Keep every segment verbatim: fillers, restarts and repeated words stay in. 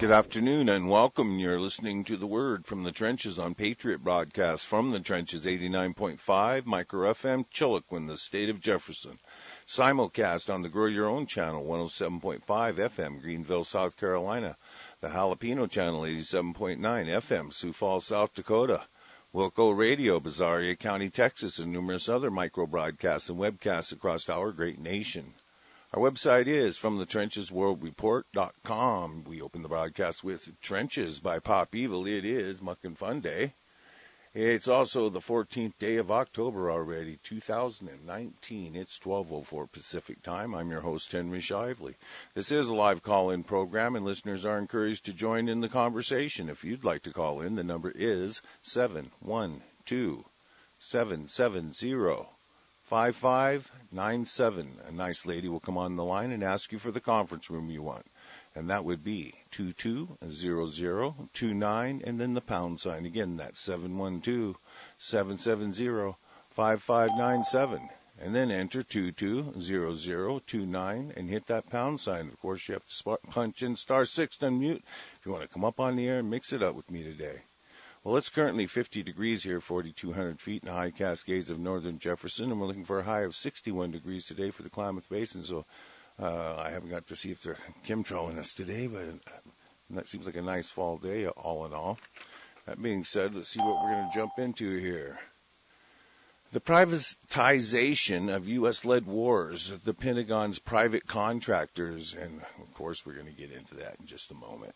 Good afternoon and welcome. You're listening to The Word from the Trenches on Patriot Broadcast from the Trenches eighty-nine point five Micro F M, Chiloquin, the state of Jefferson. Simulcast on the Grow Your Own channel, one oh seven point five F M, Greenville, South Carolina. The Jalapeno channel, eighty-seven point nine F M, Sioux Falls, South Dakota. Wilco Radio, Bazaria County, Texas, and numerous other micro broadcasts and webcasts across our great nation. Our website is from the trenches world report dot com. We open the broadcast with Trenches by Pop Evil. It is Muckin' Fun Day. It's also the fourteenth day of October already, two thousand nineteen. It's twelve oh four Pacific Time. I'm your host, Henry Shively. This is a live call-in program, and listeners are encouraged to join in the conversation. If you'd like to call in, the number is seven one two, seven seven zero, five five nine seven. A nice lady will come on the line and ask you for the conference room you want. And that would be two two zero zero two nine and then the pound sign. Again, that's seven one two, seven seven zero, five five nine seven. And then enter two two zero zero two nine and hit that pound sign. Of course, you have to sp- punch in star six to unmute if you want to come up on the air and mix it up with me today. Well, it's currently fifty degrees here, forty-two hundred feet in the high Cascades of northern Jefferson, and we're looking for a high of sixty-one degrees today for the Klamath Basin. So uh, I haven't got to see if they're chemtrailing us today, but that seems like a nice fall day, all in all. That being said, let's see what we're going to jump into here. The privatization of U S-led wars, the Pentagon's private contractors, and of course we're going to get into that in just a moment.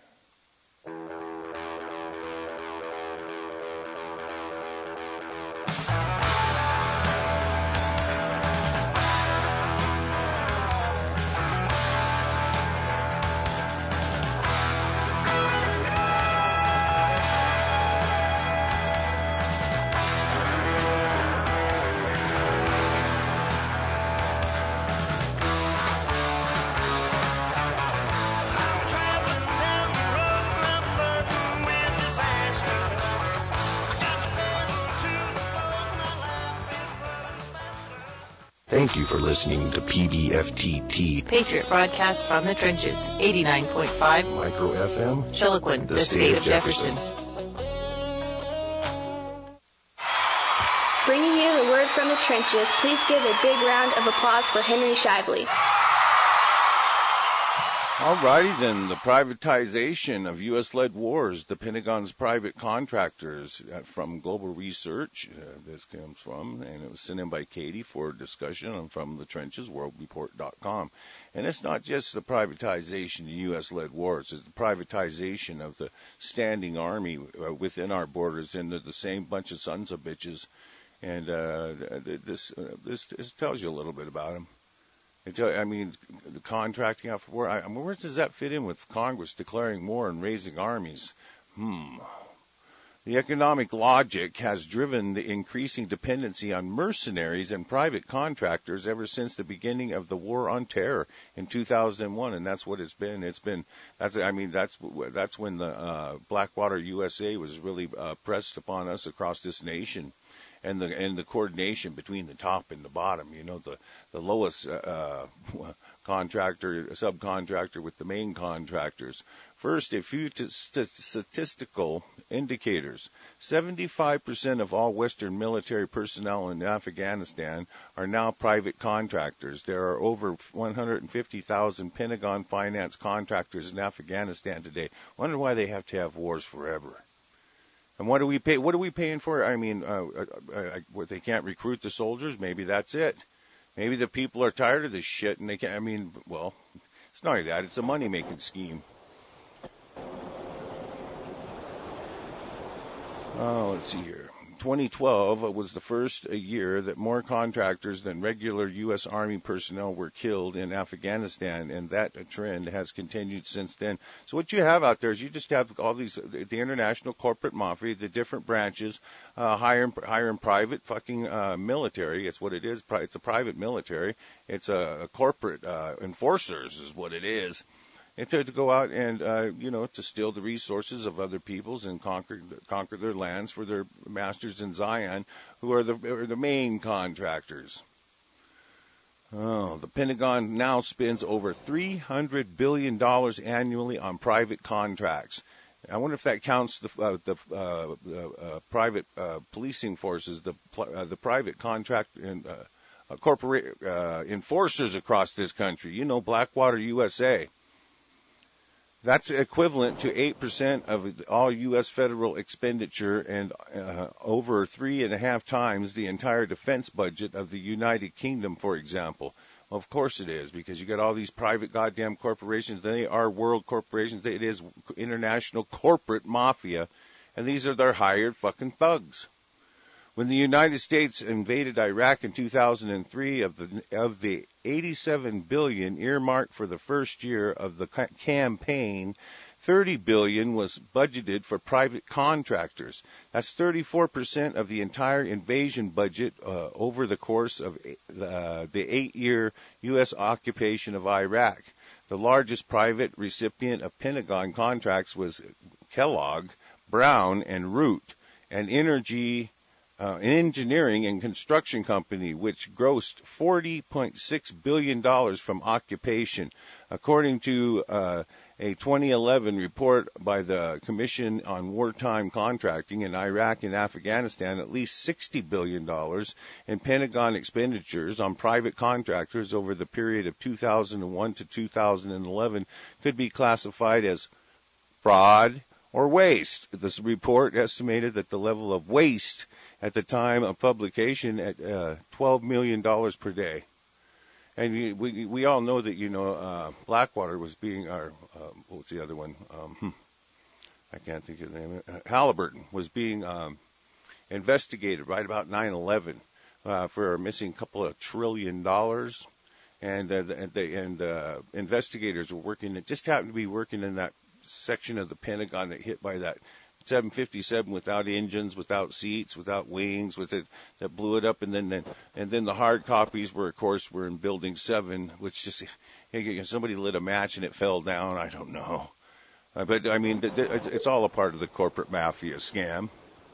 Thank you for listening to P B F T T, Patriot Broadcast from the Trenches, eighty-nine point five Micro F M, Chiloquin, the, the state, state of Jefferson. Jefferson. Bringing you the word from the trenches, please give a big round of applause for Henry Shively. All righty then, the privatization of U S-led wars, the Pentagon's private contractors, uh, from Global Research, uh, this comes from, and it was sent in by Katie for discussion on from the trenches world report dot com. And it's not just the privatization of U S-led wars, it's the privatization of the standing army uh, within our borders, and they're the same bunch of sons of bitches. And uh, this, uh, this this tells you a little bit about them. I mean, the contracting out for war, I mean, where does that fit in with Congress declaring war and raising armies? Hmm. The economic logic has driven the increasing dependency on mercenaries and private contractors ever since the beginning of the war on terror in two thousand one, and that's what it's been. It's been, that's, I mean, that's that's when the uh, Blackwater U S A was really uh, pressed upon us across this nation. And the and the coordination between the top and the bottom, you know, the the lowest uh, contractor, subcontractor with the main contractors. First, a few t- st- statistical indicators. seventy-five percent of all Western military personnel in Afghanistan are now private contractors. There are over one hundred fifty thousand Pentagon finance contractors in Afghanistan today. Wonder why they have to have wars forever. And what do we pay? What are we paying for? I mean, uh, uh, uh, what, they can't recruit the soldiers. Maybe that's it. Maybe the people are tired of this shit, and they can't. I mean, well, it's not like that. It's a money-making scheme. Oh, let's see here. twenty twelve was the first year that more contractors than regular U S. Army personnel were killed in Afghanistan, and that trend has continued since then. So what you have out there is you just have all these, the international corporate mafia, the different branches, uh, hire, hire and private fucking uh, military. It's what it is. It's a private military. It's a, a corporate uh, enforcers is what it is. And to, to go out and, uh, you know, to steal the resources of other peoples and conquer conquer their lands for their masters in Zion, who are the, are the main contractors. Oh, the Pentagon now spends over three hundred billion dollars annually on private contracts. I wonder if that counts the uh, the uh, uh, private uh, policing forces, the uh, the private contract and uh, uh, corporate uh, enforcers across this country. You know, Blackwater U S A. That's equivalent to eight percent of all U S federal expenditure and uh, over three and a half times the entire defense budget of the United Kingdom, for example. Well, of course it is, because you got all these private goddamn corporations. They are world corporations. It is international corporate mafia, and these are their hired fucking thugs. When the United States invaded Iraq in two thousand three, of the of the eighty-seven billion dollars earmarked for the first year of the campaign, thirty billion dollars was budgeted for private contractors. That's thirty-four percent of the entire invasion budget uh, over the course of uh, the eight-year U S occupation of Iraq. The largest private recipient of Pentagon contracts was Kellogg, Brown, and Root, an energy Uh, an engineering and construction company which grossed forty point six billion dollars from occupation. According to uh, a twenty eleven report by the Commission on Wartime Contracting in Iraq and Afghanistan, at least sixty billion dollars in Pentagon expenditures on private contractors over the period of two thousand one to two thousand eleven could be classified as fraud or waste. This report estimated that the level of waste at the time of publication at uh, twelve million dollars per day. And we, we we all know that, you know, uh, Blackwater was being, or uh, what's the other one? Um, I can't think of the name. Uh, Halliburton was being um, investigated right about nine eleven uh, for a missing couple of trillion dollars. And, uh, and, they, and uh, investigators were working, it just happened to be working in that section of the Pentagon that hit by that seven fifty-seven without engines, without seats, without wings, with it that blew it up, and then, then and then the hard copies were, of course, were in Building Seven, which just somebody lit a match and it fell down. I don't know, uh, but I mean, it's all a part of the corporate mafia scam.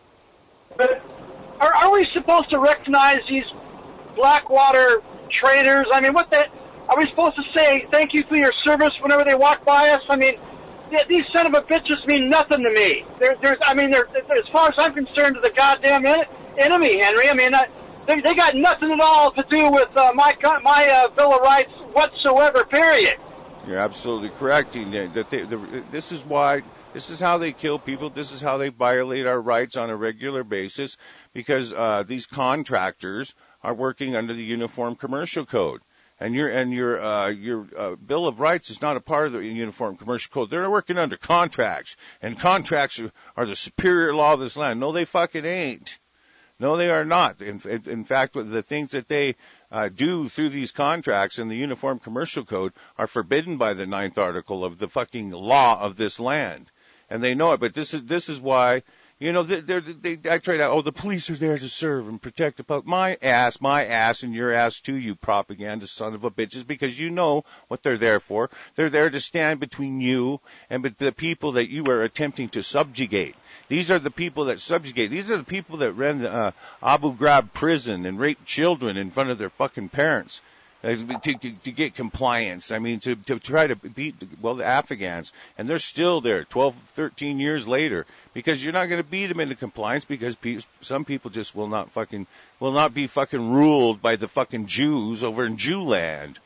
But are, are we supposed to recognize these Blackwater traitors? I mean, what the? Are we supposed to say thank you for your service whenever they walk by us? I mean, these son of a bitches mean nothing to me. They're, there's, I mean, they're, they're, as far as I'm concerned, they're the goddamn en- enemy, Henry. I mean, uh, they, they got nothing at all to do with uh, my my uh, Bill of Rights whatsoever. Period. You're absolutely correct. That they, the, this is why. This is how they kill people. This is how they violate our rights on a regular basis, because uh, these contractors are working under the Uniform Commercial Code. And your and your uh, your uh, Bill of Rights is not a part of the Uniform Commercial Code. They're working under contracts, and contracts are, are the superior law of this land. No, they fucking ain't. No, they are not. In, in fact, the things that they uh, do through these contracts in the Uniform Commercial Code are forbidden by the ninth article of the fucking law of this land, and they know it. But this is this is why. You know, they, they, they, I try to, oh, the police are there to serve and protect the public. My ass, my ass, and your ass too, you propaganda son of a bitches, because you know what they're there for. They're there to stand between you and the people that you are attempting to subjugate. These are the people that subjugate. These are the people that ran the uh, Abu Ghraib prison and raped children in front of their fucking parents. To, to, to get compliance, I mean, to, to try to beat, well, the Afghans. And they're still there twelve, thirteen years later, because you're not going to beat them into compliance, because pe- some people just will not fucking, will not be fucking ruled by the fucking Jews over in Jewland.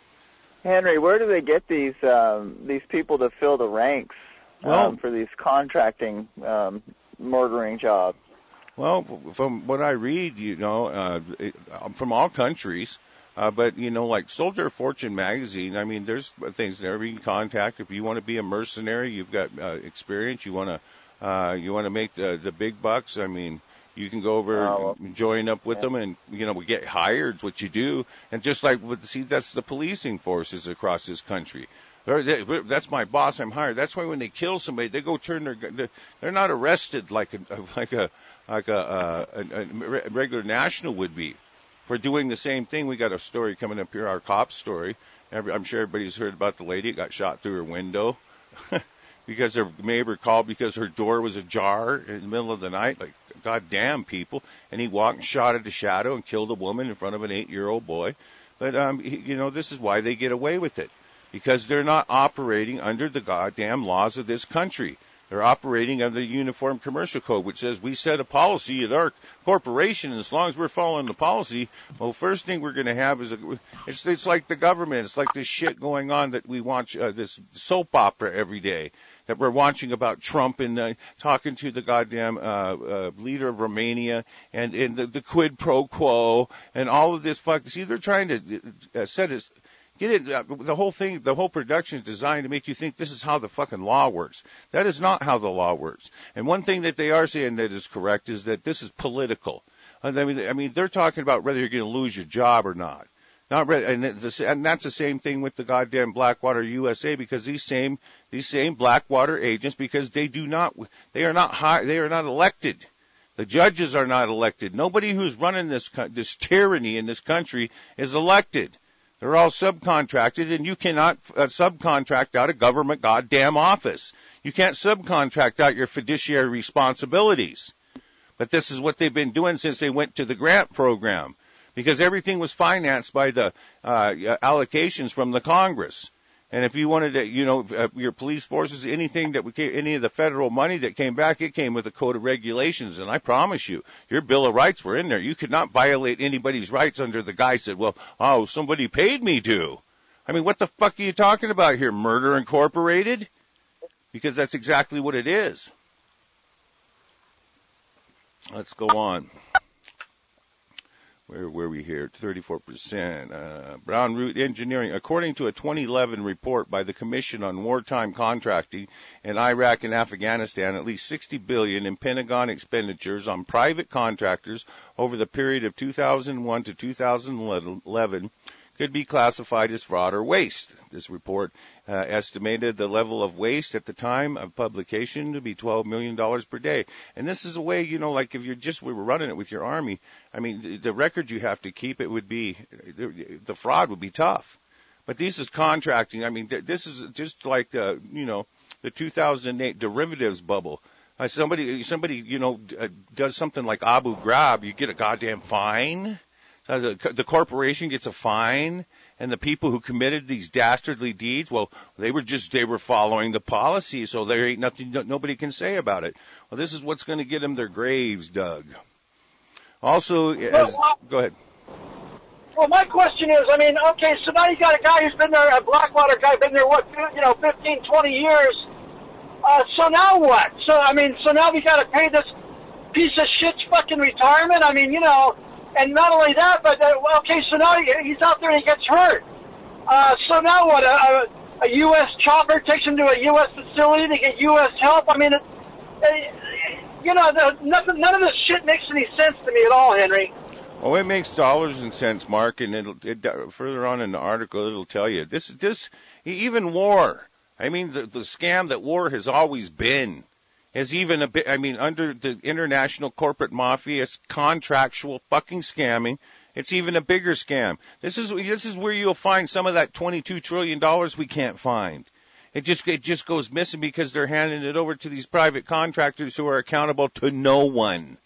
Henry, where do they get these, um, these people to fill the ranks um, well, for these contracting, um, murdering jobs? Well, from what I read, you know, uh, it, from all countries, Uh, but, you know, like Soldier of Fortune magazine, I mean, there's things there you can contact. If you want to be a mercenary, you've got uh, experience, you want to uh, you want to make the, the big bucks, I mean, you can go over oh, and join up with yeah. them and, you know, we get hired, what you do. And just like, with, see, that's the policing forces across this country. They're, they, that's my boss, I'm hired. That's why when they kill somebody, they go turn their gun. They're not arrested like a, like a, like a, uh, a, a regular national would be. For doing the same thing. We got a story coming up here, our cop story. Every, I'm sure everybody's heard about the lady that got shot through her window because her neighbor called because her door was ajar in the middle of the night. Like, goddamn people. And he walked and shot at a shadow and killed a woman in front of an eight-year-old boy. But, um, you know, this is why they get away with it. Because they're not operating under the goddamn laws of this country. They're operating under the Uniform Commercial Code, which says we set a policy at our corporation, and as long as we're following the policy, well, first thing we're going to have is a, it's it's like the government. It's like this shit going on that we watch uh, this soap opera every day that we're watching about Trump and uh, talking to the goddamn uh, uh, leader of Romania and, and the, the quid pro quo and all of this fuck. See, they're trying to uh, set us. Get it? Uh, the whole thing, the whole production is designed to make you think this is how the fucking law works. That is not how the law works. And one thing that they are saying that is correct is that this is political. And I mean, I mean, they're talking about whether you're going to lose your job or not. Not re- and, the, and that's the same thing with the goddamn Blackwater U S A, because these same these same Blackwater agents, because they do not, they are not high, they are not elected. The judges are not elected. Nobody who's running this this tyranny in this country is elected. They're all subcontracted, and you cannot uh, subcontract out a government goddamn office. You can't subcontract out your fiduciary responsibilities. But this is what they've been doing since they went to the grant program, because everything was financed by the uh, allocations from the Congress. And if you wanted to, you know, uh, your police forces, anything that we came, any of the federal money that came back, it came with a code of regulations. And I promise you, your Bill of Rights were in there. You could not violate anybody's rights under the guise that, well, oh, somebody paid me to. I mean, what the fuck are you talking about here? Murder Incorporated? Because that's exactly what it is. Let's go on. Where were we here? thirty-four percent. Uh, Brown Root Engineering. According to a twenty eleven report by the Commission on Wartime Contracting in Iraq and Afghanistan, at least sixty billion dollars in Pentagon expenditures on private contractors over the period of two thousand one to two thousand eleven could be classified as fraud or waste. This report uh, estimated the level of waste at the time of publication to be twelve million dollars per day. And this is a way, you know, like if you're just, we were running it with your Army, I mean, the, the record you have to keep, it would be, the, the fraud would be tough. But this is contracting. I mean, th- this is just like, the, you know, the two thousand eight derivatives bubble. Uh, somebody, somebody, you know, d- uh, does something like Abu Ghraib, you get a goddamn fine. Uh, the, the corporation gets a fine, and the people who committed these dastardly deeds, well, they were just, they were following the policy, so there ain't nothing, no, nobody can say about it. Well, this is what's going to get them their graves dug. Also, as, well, go ahead. Well, my question is, I mean, okay, so now you got a guy who's been there, a Blackwater guy, been there, what, you know, fifteen, twenty years. Uh, so now what? So, I mean, so now we got to pay this piece of shit's fucking retirement? I mean, you know, and not only that, but, uh, okay, so now he, he's out there and he gets hurt. Uh, so now what, a, a U S chopper takes him to a U S facility to get U S help? I mean, it, it, you know, the, nothing, none of this shit makes any sense to me at all, Henry. Oh, it makes dollars and cents, Mark, and it'll, it, further on in the article, it'll tell you. This, this, even war, I mean, the, the scam that war has always been. Is even a bit, I mean, under the international corporate mafia, it's contractual fucking scamming. It's even a bigger scam. This is, this is where you'll find some of that twenty-two trillion dollars we can't find. It just, it just goes missing because they're handing it over to these private contractors who are accountable to no one.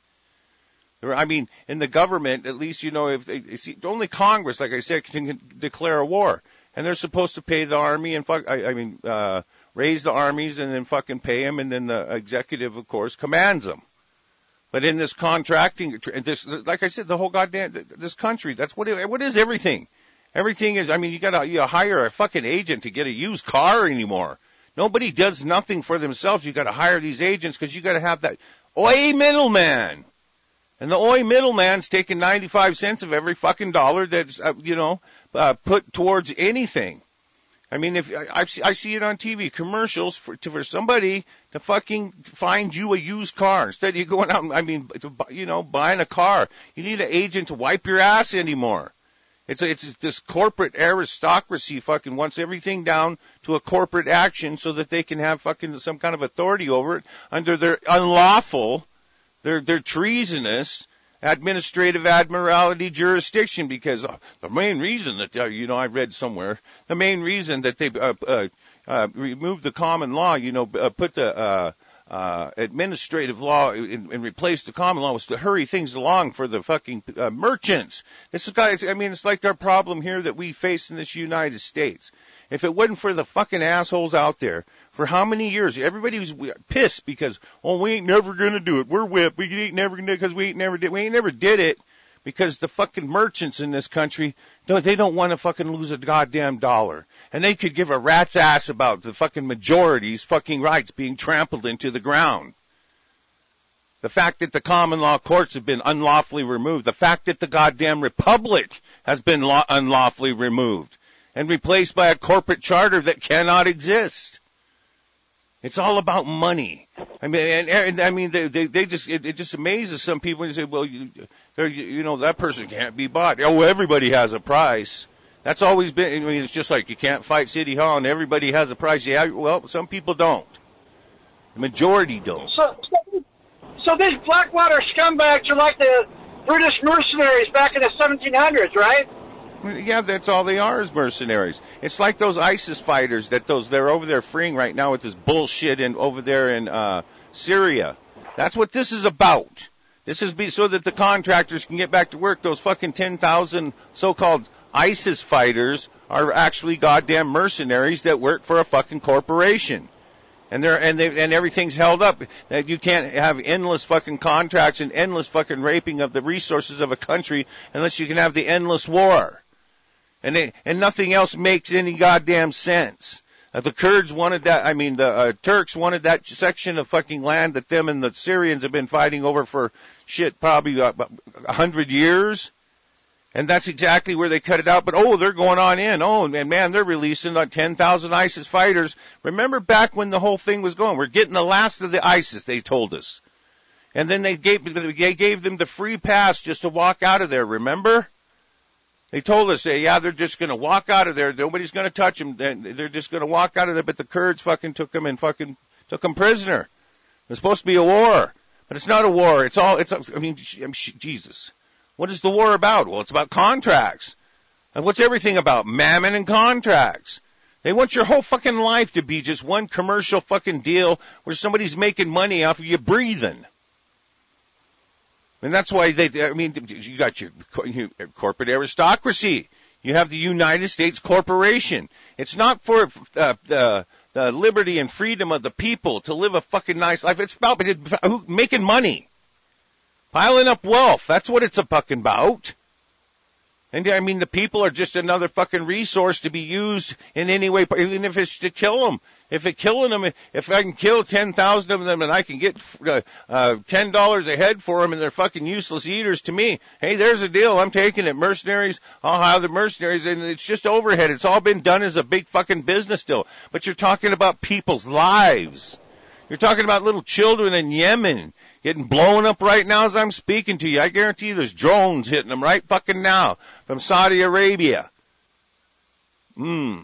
I mean, in the government, at least, you know, if they, see, only Congress, like I said, can declare a war. And they're supposed to pay the army and fuck, I, I mean, uh, raise the armies and then fucking pay them, and then the executive, of course, commands them. But in this contracting, this, like I said, the whole goddamn, this country, that's what it, what is everything? Everything is, I mean, you gotta, you hire a fucking agent to get a used car anymore. Nobody does nothing for themselves. You gotta hire these agents because you gotta have that oi middleman. And the oi middleman's taking ninety-five cents of every fucking dollar that's, uh, you know, uh, put towards anything. I mean, if I, I see it on T V, commercials for to, for somebody to fucking find you a used car instead of you going out and, I mean, to, you know, buying a car. You need an agent to wipe your ass anymore. It's a, it's this corporate aristocracy fucking wants everything down to a corporate action so that they can have fucking some kind of authority over it under their unlawful, their their treasonous administrative admiralty jurisdiction, because uh, the main reason that, uh, you know, I read somewhere, the main reason that they uh, uh, uh, removed the common law, you know, uh, put the uh, uh, administrative law and, and replace the common law was to hurry things along for the fucking uh, merchants. This is, guys, I mean, it's like our problem here that we face in this United States. If it wasn't for the fucking assholes out there, for how many years? Everybody was pissed because, oh, we ain't never gonna do it. We're whipped. We ain't never gonna do it because we ain't never did. We ain't never did it because the fucking merchants in this country, don't, they don't want to fucking lose a goddamn dollar. And they could give a rat's ass about the fucking majority's fucking rights being trampled into the ground. The fact that the common law courts have been unlawfully removed. The fact that the goddamn republic has been law- unlawfully removed and replaced by a corporate charter that cannot exist. It's all about money. I mean, and, and I mean, they, they, they just, it, it just amazes some people when you say, well, you, you know, that person can't be bought. Oh, everybody has a price. That's always been, I mean, it's just like you can't fight City Hall and everybody has a price. Yeah, well, some people don't. The majority don't. So, so, so these Blackwater scumbags are like the British mercenaries back in the seventeen hundreds, right? Yeah, that's all they are is mercenaries. It's like those ISIS fighters that those they're over there freeing right now with this bullshit in over there in uh Syria. That's what this is about. This is be so that the contractors can get back to work. Those fucking ten thousand so-called ISIS fighters are actually goddamn mercenaries that work for a fucking corporation. And they're, and they, and everything's held up. That you can't have endless fucking contracts and endless fucking raping of the resources of a country unless you can have the endless war. And they, and nothing else makes any goddamn sense. Uh, the Kurds wanted that, I mean, the uh, Turks wanted that section of fucking land that them and the Syrians have been fighting over for shit probably a hundred years. And that's exactly where they cut it out. But, oh, they're going on in. Oh, and man, they're releasing like ten thousand ISIS fighters. Remember back when the whole thing was going? We're getting the last of the ISIS, they told us. And then they gave, they gave them the free pass just to walk out of there, remember? They told us, yeah, they're just going to walk out of there. Nobody's going to touch them. They're just going to walk out of there. But the Kurds fucking took them and fucking took them prisoner. It was supposed to be a war. But it's not a war. It's all, it's, I mean, Jesus. What is the war about? Well, it's about contracts. And what's everything about? Mammon and contracts. They want your whole fucking life to be just one commercial fucking deal where somebody's making money off of you breathing. And that's why they, I mean, you got your, your corporate aristocracy. You have the United States Corporation. It's not for uh, the, the liberty and freedom of the people to live a fucking nice life. It's about making money. Piling up wealth. That's what it's a fucking about. And I mean, the people are just another fucking resource to be used in any way, even if it's to kill them. If it killing them, if I can kill ten thousand of them and I can get uh, uh, ten dollars a head for them and they're fucking useless eaters to me, hey, there's a deal. I'm taking it. Mercenaries, I'll hire the mercenaries, and it's just overhead. It's all been done as a big fucking business deal. But you're talking about people's lives. You're talking about little children in Yemen getting blown up right now as I'm speaking to you. I guarantee you there's drones hitting them right fucking now from Saudi Arabia. Hmm.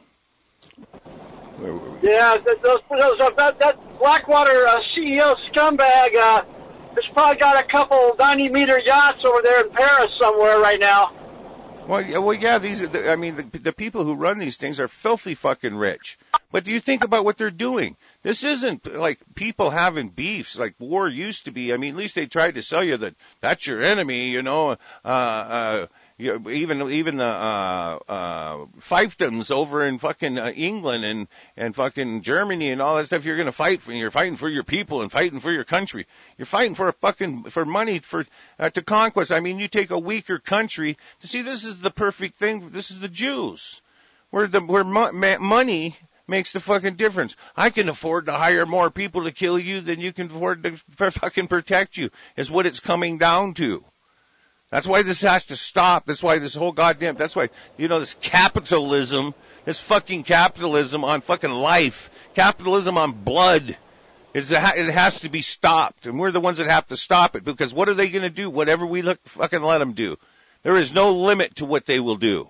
Yeah, those, those, uh, that, that Blackwater uh, C E O scumbag uh, has probably got a couple ninety-meter yachts over there in Paris somewhere right now. Well, yeah, well, yeah. These are, the, I mean, the, the people who run these things are filthy fucking rich. But do you think about what they're doing? This isn't like people having beefs like war used to be. I mean, at least they tried to sell you that that's your enemy, you know. Uh, uh, you know, even even the uh, uh, fiefdoms over in fucking uh, England and and fucking Germany and all that stuff. You're gonna fight for. You're fighting for your people and fighting for your country. You're fighting for a fucking for money for uh, to conquest. I mean, you take a weaker country to see. This is the perfect thing. This is the Jews, where the where mo- ma- money makes the fucking difference. I can afford to hire more people to kill you than you can afford to fucking protect you, is what it's coming down to. That's why this has to stop. That's why this whole goddamn, that's why, you know, this capitalism, this fucking capitalism on fucking life, capitalism on blood, is it has to be stopped. And we're the ones that have to stop it, because what are they going to do? Whatever we look, fucking let them do. There is no limit to what they will do.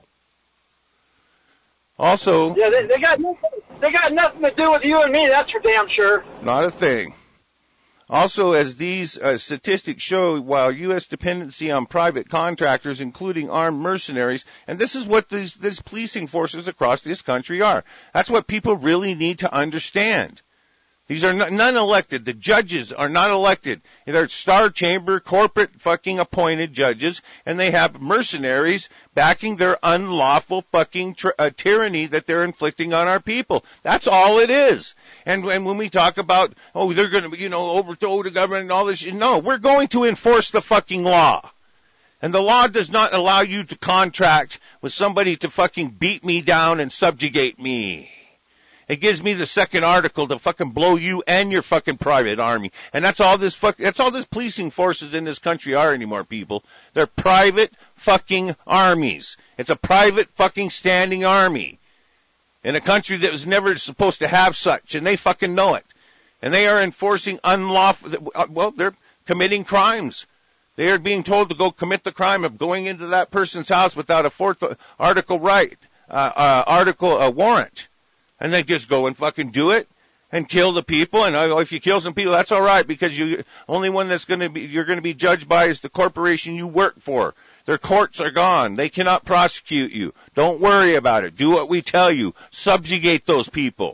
Also, yeah, they, they got they got nothing to do with you and me. That's for damn sure. Not a thing. Also, as these uh, statistics show, while U S dependency on private contractors, including armed mercenaries, and this is what these, these policing forces across this country are. That's what people really need to understand. These are none elected. The judges are not elected. They're Star Chamber corporate fucking appointed judges, and they have mercenaries backing their unlawful fucking tr- uh, tyranny that they're inflicting on our people. That's all it is. And, and when we talk about, oh, they're going to, you know, overthrow the government and all this, no, we're going to enforce the fucking law. And the law does not allow you to contract with somebody to fucking beat me down and subjugate me. It gives me the second article to fucking blow you and your fucking private army. And that's all this fuck, that's all this policing forces in this country are anymore, people. They're private fucking armies. It's a private fucking standing army. In a country that was never supposed to have such, and they fucking know it. And they are enforcing unlawful, well, they're committing crimes. They are being told to go commit the crime of going into that person's house without a fourth article right, uh, uh, article, uh, warrant. And they just go and fucking do it and kill the people. And uh, if you kill some people, that's all right, because you only one that's going to be you're going to be judged by is the corporation you work for. Their courts are gone. They cannot prosecute you. Don't worry about it. Do what we tell you. Subjugate those people.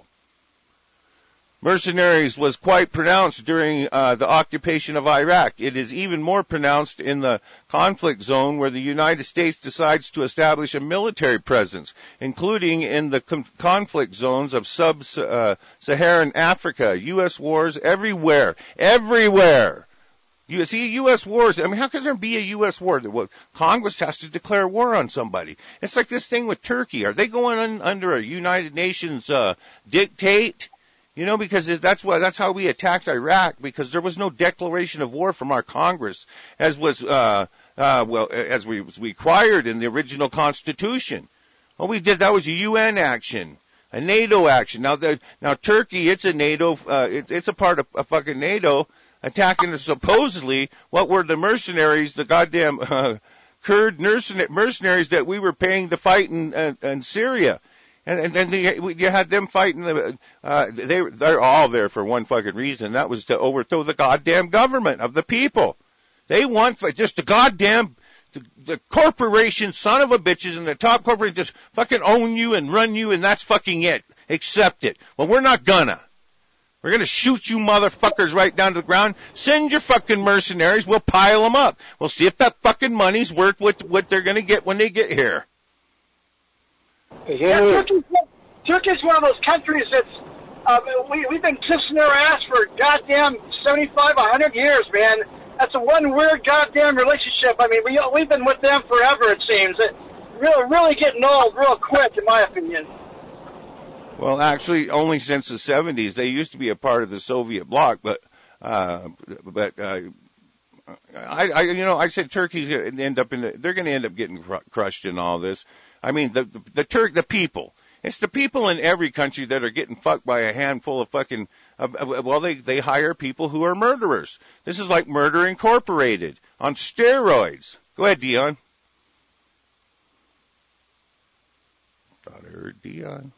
Mercenaries was quite pronounced during uh, the occupation of Iraq. It is even more pronounced in the conflict zone where the United States decides to establish a military presence, including in the com- conflict zones of sub-Saharan uh, Africa. U S wars everywhere. Everywhere. You see, U S wars, I mean, how can there be a U S war? Well, Congress has to declare war on somebody. It's like this thing with Turkey. Are they going un- under a United Nations uh, dictate? You know, because that's what, that's how we attacked Iraq, because there was no declaration of war from our Congress, as was, uh, uh, well, as we was required in the original Constitution. What we did, that was a U N action, a NATO action. Now, the, now Turkey, it's a NATO, uh, it, it's a part of, of fucking NATO, attacking supposedly what were the mercenaries, the goddamn, uh, Kurd mercenaries that we were paying to fight in, uh, in Syria. And then you had them fighting, the, uh, they, they're all there for one fucking reason. That was to overthrow the goddamn government of the people. They want just the goddamn, the, the corporation son of a bitches and the top corporate just fucking own you and run you, and that's fucking it. Accept it. Well, we're not gonna. We're gonna shoot you motherfuckers right down to the ground. Send your fucking mercenaries. We'll pile them up. We'll see if that fucking money's worth what, what they're gonna get when they get here. Yeah, Turkey's, Turkey's one of those countries that's, uh, we, we've been kissing their ass for goddamn seventy-five, a hundred years, man. That's a one weird goddamn relationship. I mean, we, we've been with them forever, it seems. It really, really getting old real quick, in my opinion. Well, actually, only since the seventies. They used to be a part of the Soviet bloc, but, uh, but, uh, I, I, you know, I said Turkey's going to end up in the, they're going to end up getting cr- crushed in all this. I mean, the, the, the Turk, the people. It's the people in every country that are getting fucked by a handful of fucking, uh, well, they, they hire people who are murderers. This is like Murder Incorporated on steroids. Go ahead, Dion. Thought I heard Dion.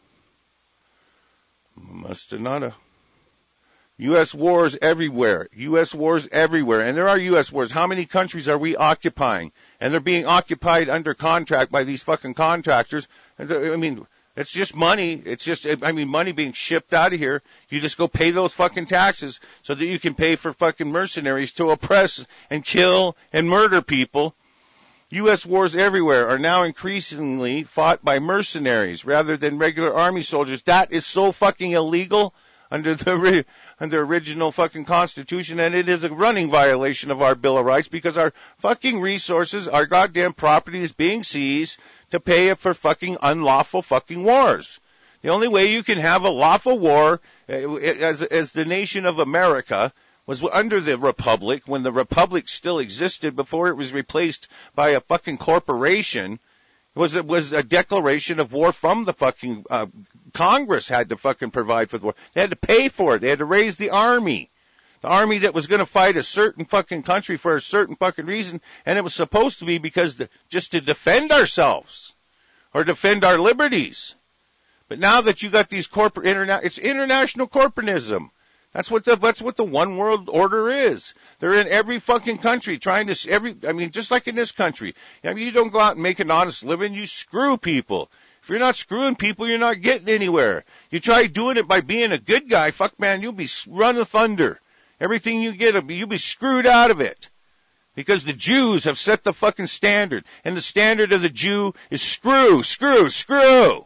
Must have not have. U S wars everywhere. U S wars everywhere. And there are U S wars. How many countries are we occupying? And they're being occupied under contract by these fucking contractors. And I mean, it's just money. It's just, I mean, money being shipped out of here. You just go pay those fucking taxes so that you can pay for fucking mercenaries to oppress and kill and murder people. U S wars everywhere are now increasingly fought by mercenaries rather than regular army soldiers. That is so fucking illegal under the under original fucking Constitution, and it is a running violation of our Bill of Rights because our fucking resources, our goddamn property is being seized to pay for fucking unlawful fucking wars. The only way you can have a lawful war as, as the nation of America was under the Republic, when the Republic still existed before it was replaced by a fucking corporation. Was it was a declaration of war from the fucking uh, Congress had to fucking provide for the war. They had to pay for it. They had to raise the army. The army that was going to fight a certain fucking country for a certain fucking reason, and it was supposed to be because the, just to defend ourselves or defend our liberties. But now that you got these corporate interna- it's international corporatism. That's what the that's what the one world order is. They're in every fucking country trying to every I mean just like in this country. I mean you don't go out and make an honest living, you screw people. If you're not screwing people, you're not getting anywhere. You try doing it by being a good guy, fuck man, you'll be run thunder. Everything you get, you'll be screwed out of it. Because the Jews have set the fucking standard. And the standard of the Jew is screw, screw, screw.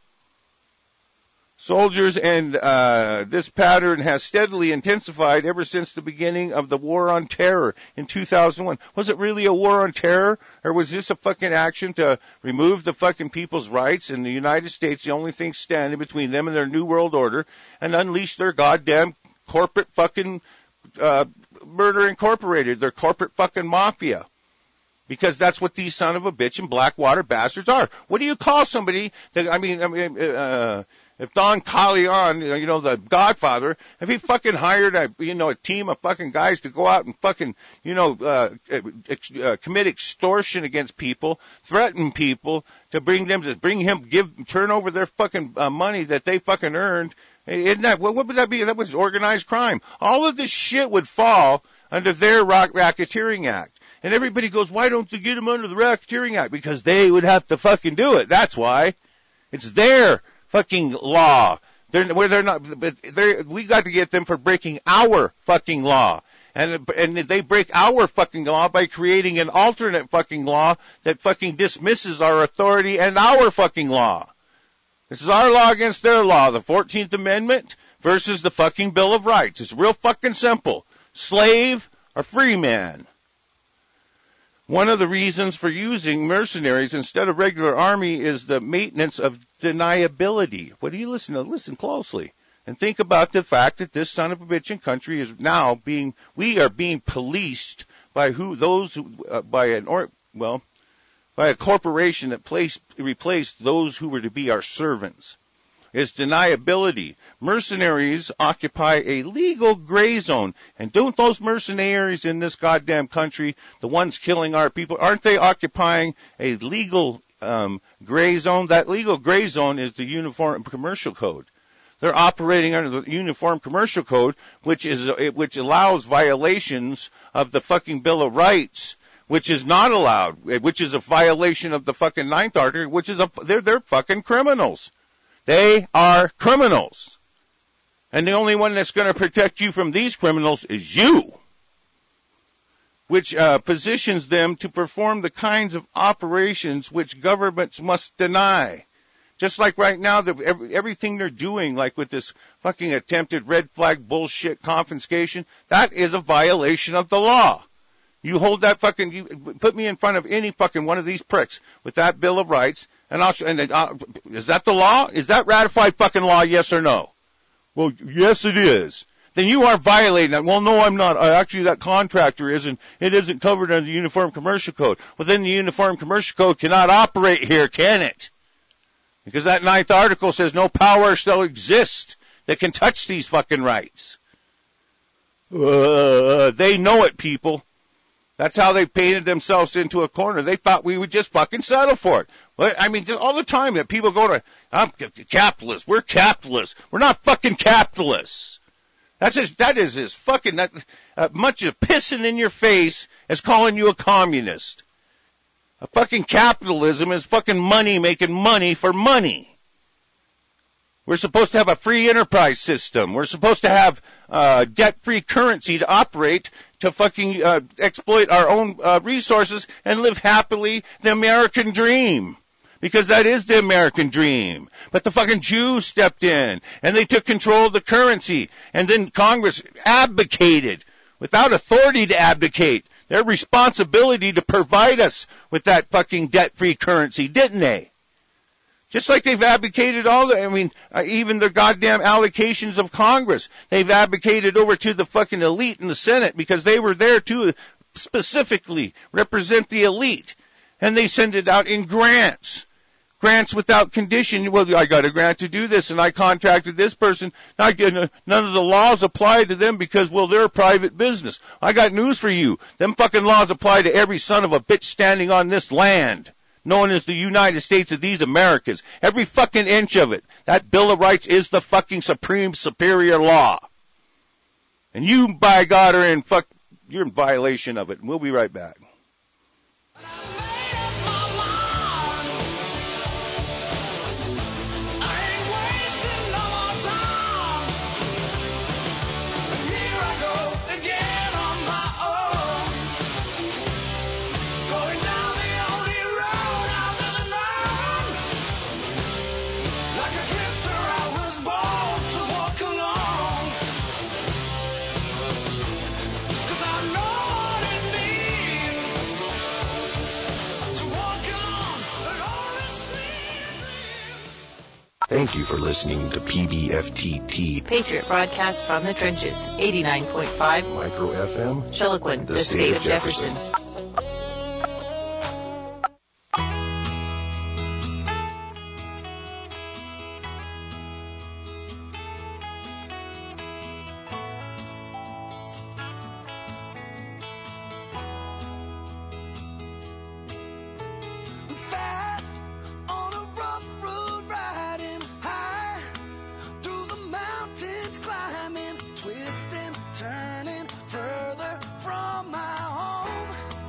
Soldiers, and uh this pattern has steadily intensified ever since the beginning of the War on Terror in two thousand one. Was it really a war on terror? Or was this a fucking action to remove the fucking people's rights in the United States, the only thing standing between them and their New World Order, and unleash their goddamn corporate fucking uh Murder Incorporated, their corporate fucking mafia? Because that's what these son of a bitch and Blackwater bastards are. What do you call somebody that, I mean, I mean, uh, if Don Corleone, you know, the Godfather, if he fucking hired a, you know, a team of fucking guys to go out and fucking, you know, uh, uh commit extortion against people, threaten people to bring them, to bring him, give, turn over their fucking uh, money that they fucking earned, isn't that, what would that be? That was organized crime. All of this shit would fall under their Racketeering Act. And everybody goes, why don't they get them under the Racketeering Act? Because they would have to fucking do it. That's why. It's their fucking law. They're, where they're not, but they we got to get them for breaking our fucking law. And, and they break our fucking law by creating an alternate fucking law that fucking dismisses our authority and our fucking law. This is our law against their law, the fourteenth Amendment versus the fucking Bill of Rights. It's real fucking simple. Slave or free man. One of the reasons for using mercenaries instead of regular army is the maintenance of deniability. What do you listen to? Listen closely. And think about the fact that this son of a bitchin' country is now being, we are being policed by who, those, who, uh, by an, or, well, by a corporation that placed, replaced those who were to be our servants. Is deniability. Mercenaries occupy a legal gray zone. And don't those mercenaries in this goddamn country, the ones killing our people, aren't they occupying a legal um, gray zone? That legal gray zone is the Uniform Commercial Code. They're operating under the Uniform Commercial Code, which is which allows violations of the fucking Bill of Rights, which is not allowed, which is a violation of the fucking Ninth Article, which is a they're they're fucking criminals. They are criminals. And the only one that's going to protect you from these criminals is you, which uh, positions them to perform the kinds of operations which governments must deny. Just like right now, the, every, everything they're doing, like with this fucking attempted red flag bullshit confiscation, that is a violation of the law. You hold that fucking, you put me in front of any fucking one of these pricks with that Bill of Rights, and I'll, and uh, is that the law? Is that ratified fucking law, yes or no? Well, yes it is. Then you are violating that. Well, no, I'm not. Uh, actually, that contractor isn't, it isn't covered under the Uniform Commercial Code. Well, then the Uniform Commercial Code cannot operate here, can it? Because that ninth article says no power shall exist that can touch these fucking rights. Uh, they know it, people. That's how they painted themselves into a corner. They thought we would just fucking settle for it. Well, I mean, just all the time that people go to, I'm capitalist. We're capitalists. We're not fucking capitalists. That's just, that is as fucking, that, uh, much of pissing in your face as calling you a communist. A fucking capitalism is fucking money making money for money. We're supposed to have a free enterprise system. We're supposed to have uh debt-free currency to operate, to fucking uh, exploit our own uh, resources and live happily the American dream. Because that is the American dream. But the fucking Jews stepped in and they took control of the currency. And then Congress abdicated without authority to abdicate their responsibility to provide us with that fucking debt-free currency, didn't they? Just like they've abdicated all the, I mean, uh, even the goddamn allocations of Congress. They've abdicated over to the fucking elite in the Senate because they were there to specifically represent the elite. And they send it out in grants. Grants without condition. Well, I got a grant to do this and I contracted this person. Now, none of the laws apply to them because, well, they're a private business. I got news for you. Them fucking laws apply to every son of a bitch standing on this land, known as the United States of these Americas. Every fucking inch of it. That Bill of Rights is the fucking supreme superior law. And you, by God, are in fuck, you're in violation of it. And we'll be right back. Thank you for listening to P B F T T, Patriot Broadcast from the Trenches, eighty-nine point five Micro F M, Chiloquin, the, the state, state of Jefferson. Jefferson. Twisting, turning further from my home.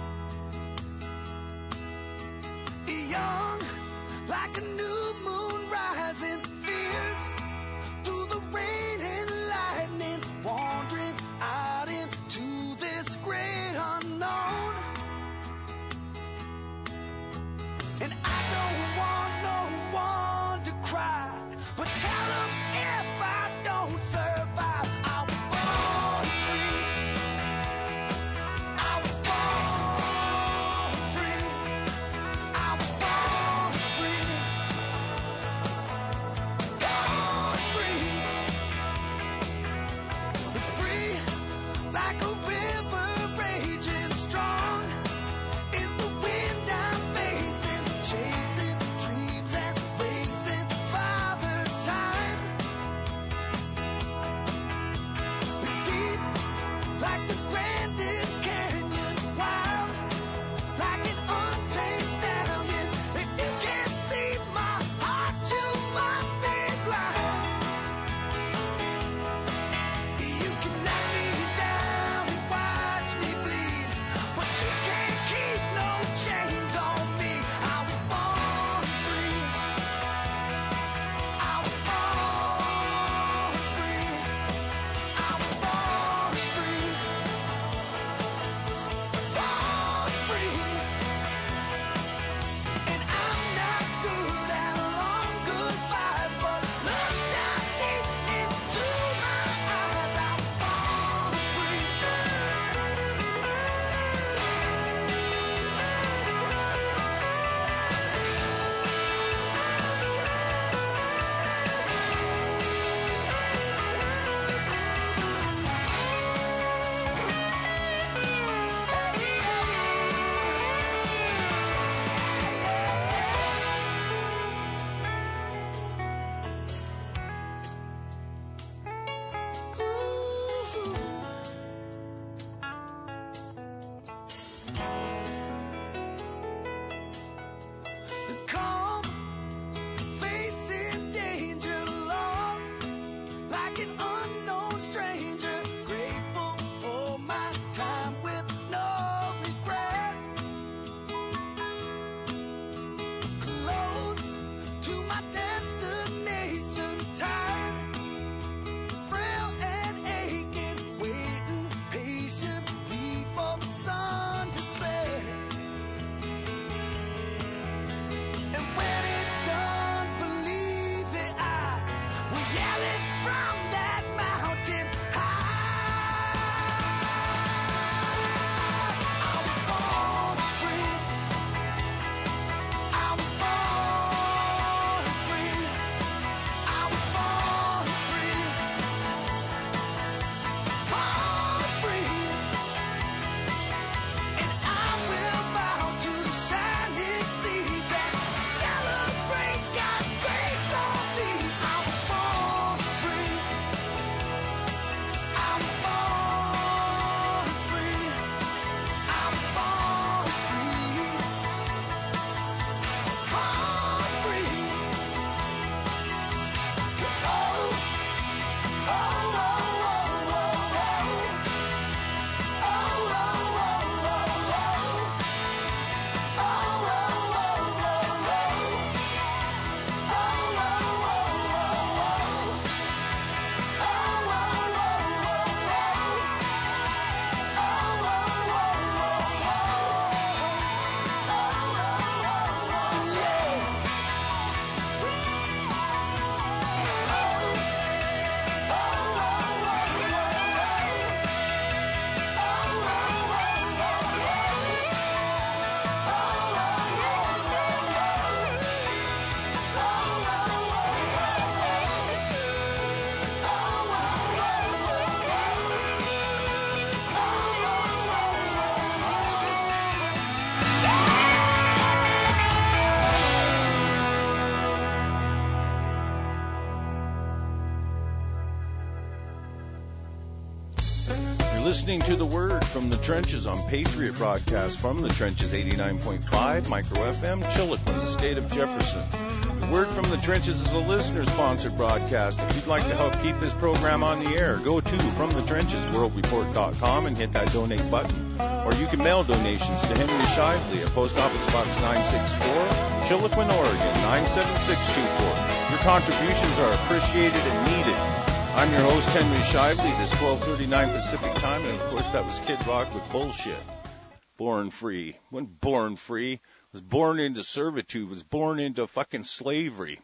You're listening to The Word from the Trenches on Patriot Broadcast from the Trenches eighty-nine point five, Micro F M, Chilliwack, the state of Jefferson. The Word from the Trenches is a listener-sponsored broadcast. If you'd like to help keep this program on the air, go to from the trenches world report dot com and hit that donate button. Or you can mail donations to Henry Shively at Post Office Box nine sixty-four, Chilliwack, Oregon nine seven six two four. Your contributions are appreciated and needed. I'm your host, Henry Shively. It is twelve thirty-nine Pacific Time, and of course that was Kid Rock with Bullshit. Born free. Wasn't born free. Was born into servitude. Was born into fucking slavery.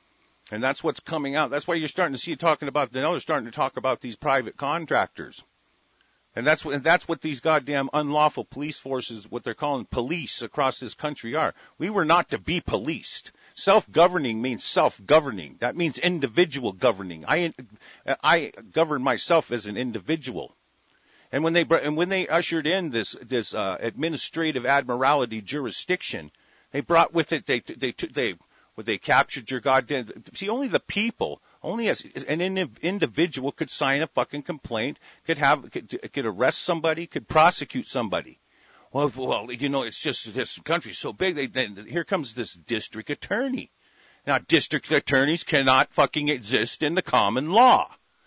And that's what's coming out. That's why you're starting to see talking about, now they're starting to talk about these private contractors. And that's what, and that's what these goddamn unlawful police forces, what they're calling police across this country are. We were not to be policed. Self-governing means self-governing. That means individual governing. I, I govern myself as an individual. And when they, and when they ushered in this, this, uh, administrative admiralty jurisdiction, they brought with it, they, they, they, Would they captured your goddamn, see, only the people, only as an individual could sign a fucking complaint, could have, could, could arrest somebody, could prosecute somebody. Well, well, you know, it's just this country's so big. They, they, here comes this district attorney. Now, district attorneys cannot fucking exist in the common law.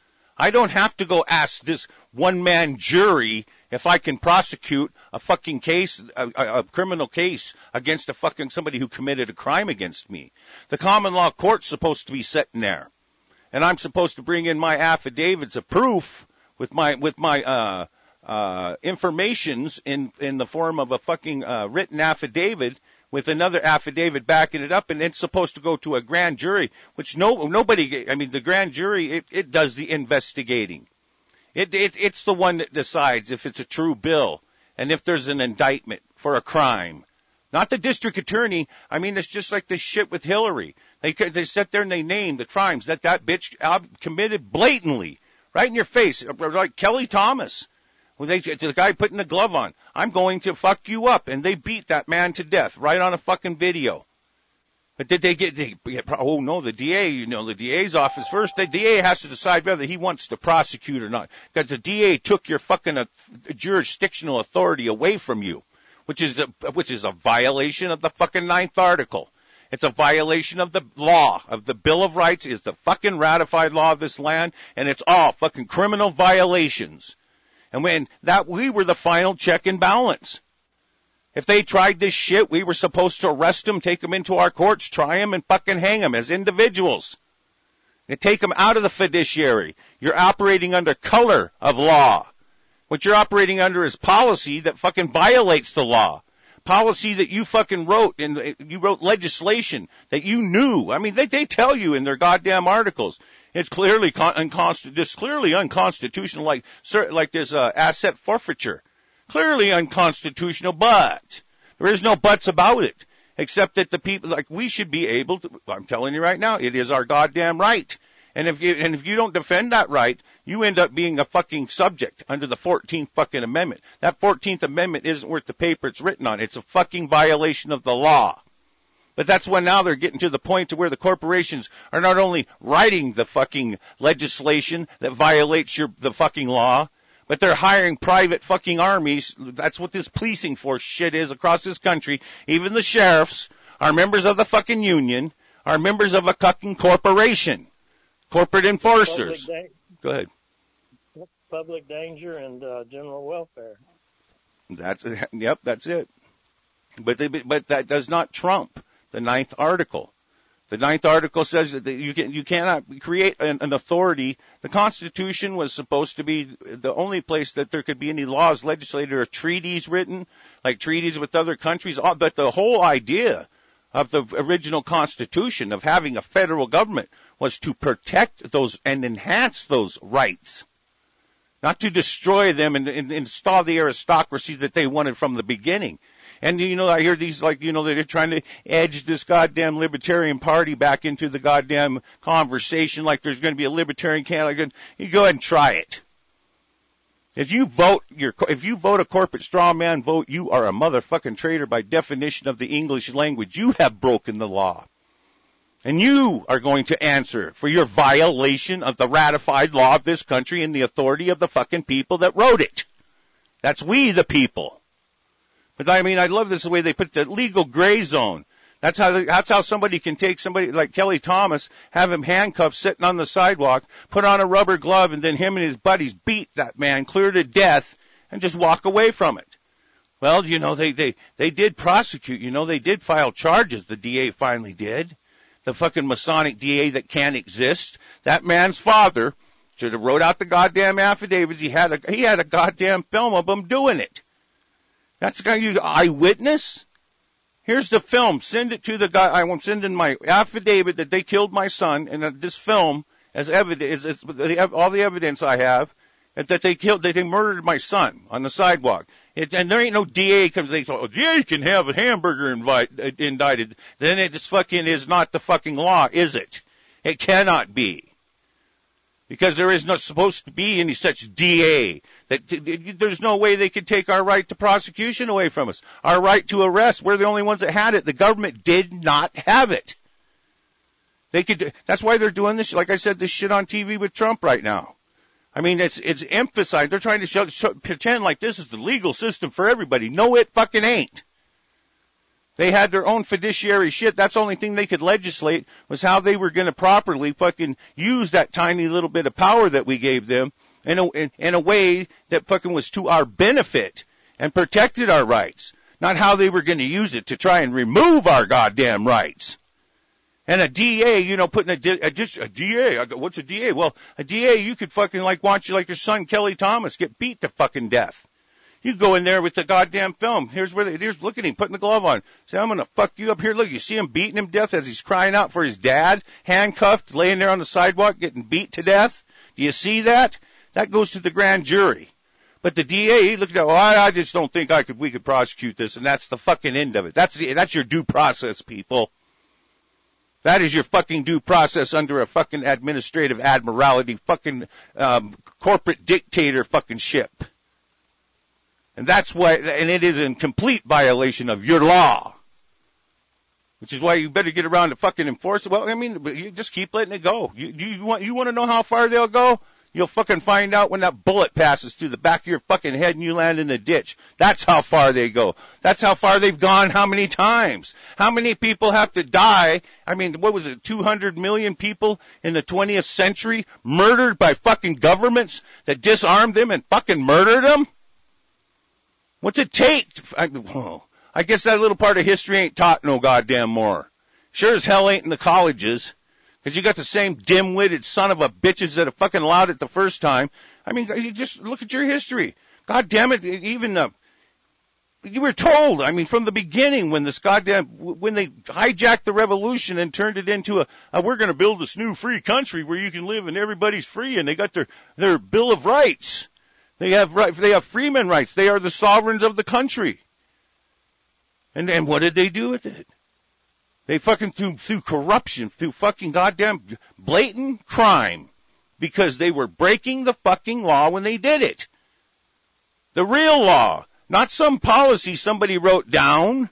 I don't have to go ask this one-man jury if I can prosecute a fucking case, a, a, a criminal case against a fucking somebody who committed a crime against me. The common law court's supposed to be sitting there, and I'm supposed to bring in my affidavits of proof with my with my uh uh informations in in the form of a fucking uh, written affidavit with another affidavit backing it up, and it's supposed to go to a grand jury, which no nobody. I mean, the grand jury it, it does the investigating. It, it, it's the one that decides if it's a true bill and if there's an indictment for a crime. Not the district attorney. I mean, it's just like this shit with Hillary. They they sit there and they name the crimes that that bitch committed blatantly, right in your face, like Kelly Thomas. Well, they, the guy putting the glove on. I'm going to fuck you up, and they beat that man to death right on a fucking video. But did they get, they, oh no, the D A, you know, the D A's office first, the D A has to decide whether he wants to prosecute or not. Because the D A took your fucking uh, jurisdictional authority away from you, which is the, which is a violation of the fucking ninth article. It's a violation of the law, of the Bill of Rights, is the fucking ratified law of this land, and it's all fucking criminal violations. And when that, we were the final check and balance. If they tried this shit, we were supposed to arrest them, take them into our courts, try them, and fucking hang them as individuals. And take them out of the fiduciary. You're operating under color of law. What you're operating under is policy that fucking violates the law. Policy that you fucking wrote, and you wrote legislation that you knew. I mean, they, they tell you in their goddamn articles. It's clearly con- unconstitutional, this clearly unconstitutional, like, like this, uh, asset forfeiture. Clearly unconstitutional, but there is no buts about it, except that the people, like, we should be able to, I'm telling you right now, it is our goddamn right. And if you, and if you don't defend that right, you end up being a fucking subject under the fourteenth fucking amendment. That fourteenth amendment isn't worth the paper it's written on. It's a fucking violation of the law. But that's when now they're getting to the point to where the corporations are not only writing the fucking legislation that violates your, the fucking law, but they're hiring private fucking armies. That's what this policing force shit is across this country. Even the sheriffs are members of the fucking union, are members of a fucking corporation. Corporate enforcers. Da- Go ahead. Public danger and uh, general welfare. That's yep, that's it. But they, but that does not trump the ninth article. The ninth article says that you can you cannot create an, an authority. The Constitution was supposed to be the only place that there could be any laws legislated or treaties written, like treaties with other countries. But the whole idea of the original Constitution of having a federal government was to protect those and enhance those rights, not to destroy them and, and install the aristocracy that they wanted from the beginning. And, you know, I hear these, like, you know, they're trying to edge this goddamn Libertarian Party back into the goddamn conversation like there's going to be a Libertarian candidate. You go ahead and try it. If you vote your, if you vote a corporate straw man vote, you are a motherfucking traitor by definition of the English language. You have broken the law. And you are going to answer for your violation of the ratified law of this country and the authority of the fucking people that wrote it. That's we, the people. But I mean, I love this the way they put the legal gray zone. That's how, that's how somebody can take somebody like Kelly Thomas, have him handcuffed sitting on the sidewalk, put on a rubber glove, and then him and his buddies beat that man clear to death and just walk away from it. Well, you know, they, they, they did prosecute, you know, they did file charges, the D A finally did. The fucking Masonic D A that can't exist. That man's father should have wrote out the goddamn affidavits. He had a, he had a goddamn film of him doing it. That's going to use eyewitness. Here's the film. Send it to the guy. I'm sending my affidavit that they killed my son, and this film as evidence, is, is all the evidence I have that they killed, that they murdered my son on the sidewalk. It, and there ain't no D A comes. They say, oh, D A can have a hamburger invite, uh, indicted. Then it just fucking is not the fucking law, is it? It cannot be. Because there is not supposed to be any such D A. That there's no way they could take our right to prosecution away from us. Our right to arrest. We're the only ones that had it. The government did not have it. They could. That's why they're doing this. Like I said, this shit on T V with Trump right now. I mean, it's it's emphasized. They're trying to show, show, pretend like this is the legal system for everybody. No, it fucking ain't. They had their own fiduciary shit. That's the only thing they could legislate was how they were going to properly fucking use that tiny little bit of power that we gave them in a, in, in a way that fucking was to our benefit and protected our rights, not how they were going to use it to try and remove our goddamn rights. And a D A, you know, putting a, a just a D A. What's a D A? Well, a D A, you could fucking like watch you like your son Kelly Thomas get beat to fucking death. You go in there with the goddamn film. Here's where they, here's, look at him putting the glove on. Say, I'm gonna fuck you up here. Look, you see him beating him to death as he's crying out for his dad, handcuffed, laying there on the sidewalk, getting beat to death. Do you see that? That goes to the grand jury. But the D A, he looked at, well, I, I just don't think I could, we could prosecute this, and that's the fucking end of it. That's the, that's your due process, people. That is your fucking due process under a fucking administrative admiralty fucking, um, corporate dictator fucking ship. And that's why, and it is in complete violation of your law. Which is why you better get around to fucking enforce it. Well, I mean, you just keep letting it go. You, you want, you want to know how far they'll go? You'll fucking find out when that bullet passes through the back of your fucking head and you land in the ditch. That's how far they go. That's how far they've gone how many times. How many people have to die? I mean, what was it, two hundred million people in the twentieth century murdered by fucking governments that disarmed them and fucking murdered them? What's it take? To, I, oh, I guess that little part of history ain't taught no goddamn more. Sure as hell ain't in the colleges. Because you got the same dim-witted son of a bitches that have fucking allowed it the first time. I mean, you just look at your history. God damn it, even, uh, you were told, I mean, from the beginning when this goddamn, when they hijacked the revolution and turned it into a, a we're going to build this new free country where you can live and everybody's free, and they got their, their Bill of Rights. They have right, they have freeman rights. They are the sovereigns of the country. And, and what did they do with it? They fucking through, through corruption, through fucking goddamn blatant crime, because they were breaking the fucking law when they did it. The real law, not some policy somebody wrote down.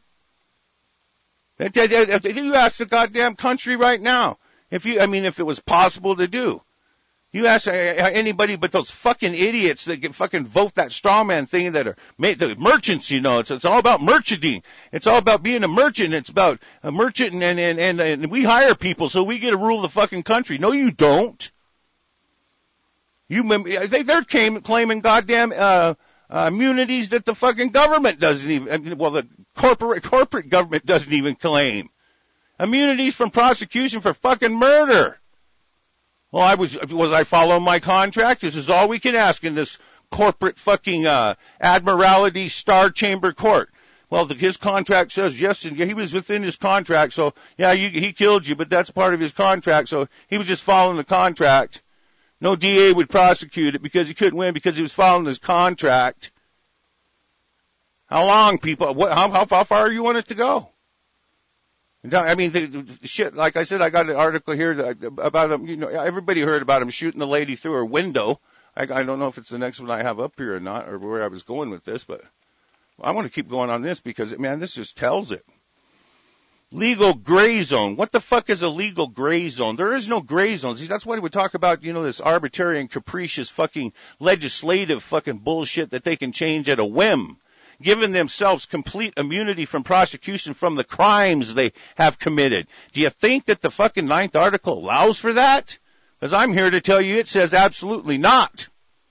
You ask the goddamn country right now, if you, I mean, if it was possible to do. You ask anybody but those fucking idiots that can fucking vote that straw man thing that are made, the merchants, you know, it's, it's all about merchanting. It's all about being a merchant. It's about a merchant and, and, and, and we hire people so we get to rule the fucking country. No, you don't. You, they, they're came, claiming goddamn, uh, uh, immunities that the fucking government doesn't even, I mean, well, the corporate, corporate government doesn't even claim. Immunities from prosecution for fucking murder. Well, I was, was I following my contract? This is all we can ask in this corporate fucking, uh, Admiralty Star Chamber Court. Well, the, his contract says yes, and he was within his contract, so, yeah, you, he killed you, but that's part of his contract, so he was just following the contract. No D A would prosecute it because he couldn't win because he was following his contract. How long, people, what, how, how, how far do you want it to go? I mean, the, the shit, like I said, I got an article here that, about him, you know, everybody heard about him shooting the lady through her window. I, I don't know if it's the next one I have up here or not, or where I was going with this, but I want to keep going on this because, man, this just tells it. Legal gray zone. What the fuck is a legal gray zone? There is no gray zone. See, that's why we talk about, you know, this arbitrary and capricious fucking legislative fucking bullshit that they can change at a whim, giving themselves complete immunity from prosecution from the crimes they have committed. Do you think that the fucking ninth article allows for that? Because I'm here to tell you it says absolutely not.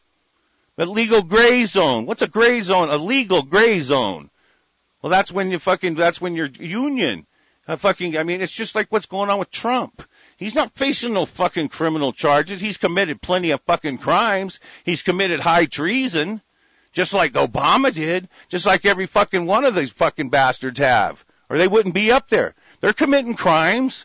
But legal gray zone. What's a gray zone? A legal gray zone. Well, that's when you fucking, that's when your union, uh, fucking, I mean, it's just like what's going on with Trump. He's not facing no fucking criminal charges. He's committed plenty of fucking crimes. He's committed high treason, just like Obama did, just like every fucking one of these fucking bastards have, or they wouldn't be up there. They're committing crimes,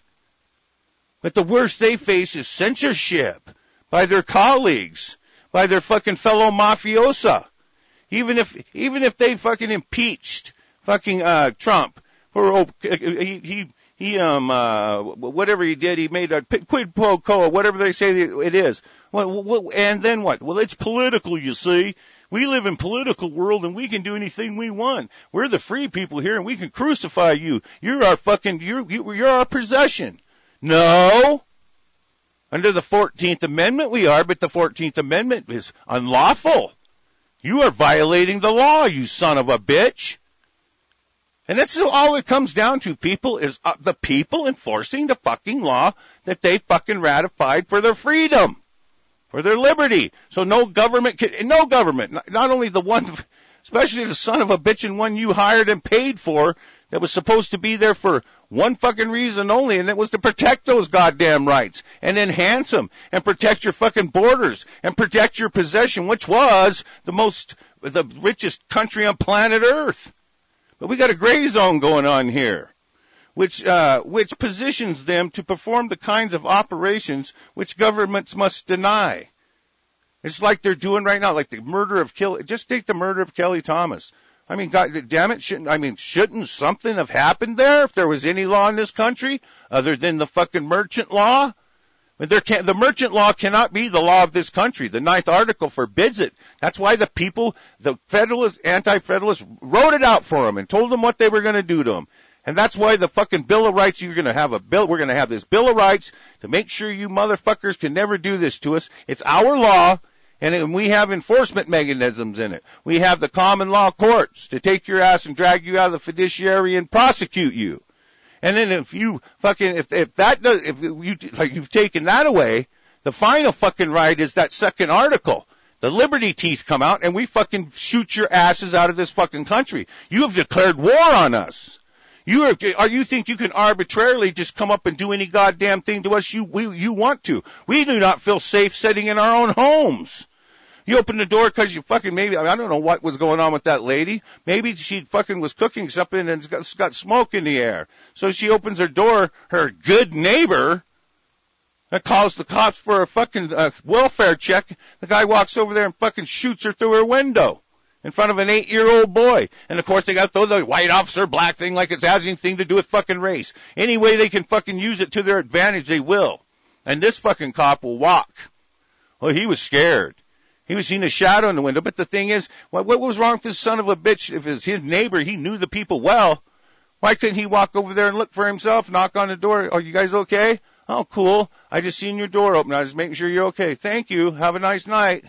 but the worst they face is censorship by their colleagues, by their fucking fellow mafiosa. Even if, even if they fucking impeached fucking, uh, Trump for, oh, he, he, he, um, uh, whatever he did, he made a quid pro quo, whatever they say it is. Well, well, and then what? Well, it's political, you see. We live in a political world and we can do anything we want. We're the free people here and we can crucify you. You're our fucking, you're, you're our possession. No. Under the fourteenth Amendment we are, but the fourteenth Amendment is unlawful. You are violating the law, you son of a bitch. And that's all it comes down to, people, is uh, the people enforcing the fucking law that they fucking ratified for their freedom, for their liberty. So no government can, no government, not, not only the one, especially the son of a bitch and one you hired and paid for that was supposed to be there for one fucking reason only, and that was to protect those goddamn rights and enhance them and protect your fucking borders and protect your possession, which was the most, the richest country on planet Earth. But we got a gray zone going on here, which, uh, which positions them to perform the kinds of operations which governments must deny. It's like they're doing right now, like the murder of Kelly. Just take the murder of Kelly Thomas. I mean, God damn it, shouldn't, I mean, shouldn't something have happened there if there was any law in this country other than the fucking merchant law? But there can't, the merchant law cannot be the law of this country. The ninth article forbids it. That's why the people, the Federalists, anti-Federalists, wrote it out for them and told them what they were going to do to them. And that's why the fucking Bill of Rights, you're going to have a bill, we're going to have this Bill of Rights to make sure you motherfuckers can never do this to us. It's our law, and we have enforcement mechanisms in it. We have the common law courts to take your ass and drag you out of the fiduciary and prosecute you. And then if you fucking, if, if that does, if you, like you've taken that away, the final fucking right is that second article. The liberty teeth come out and we fucking shoot your asses out of this fucking country. You have declared war on us. You are, are you think you can arbitrarily just come up and do any goddamn thing to us you, we, you want to. We do not feel safe sitting in our own homes. You open the door because you fucking maybe, I don't know what was going on with that lady. Maybe she fucking was cooking something and it's got, it's got smoke in the air. So she opens her door, her good neighbor, that calls the cops for a fucking uh, welfare check. The guy walks over there and fucking shoots her through her window in front of an eight-year-old boy. And of course they got the white officer, black thing, like it has anything to do with fucking race. Any way they can fucking use it to their advantage, they will. And this fucking cop will walk. Well, he was scared. He was seeing a shadow in the window, but the thing is, what, what was wrong with this son of a bitch? If it was his neighbor, he knew the people well. Why couldn't he walk over there and look for himself, knock on the door? Are you guys okay? Oh, cool. I just seen your door open. I was making sure you're okay. Thank you. Have a nice night.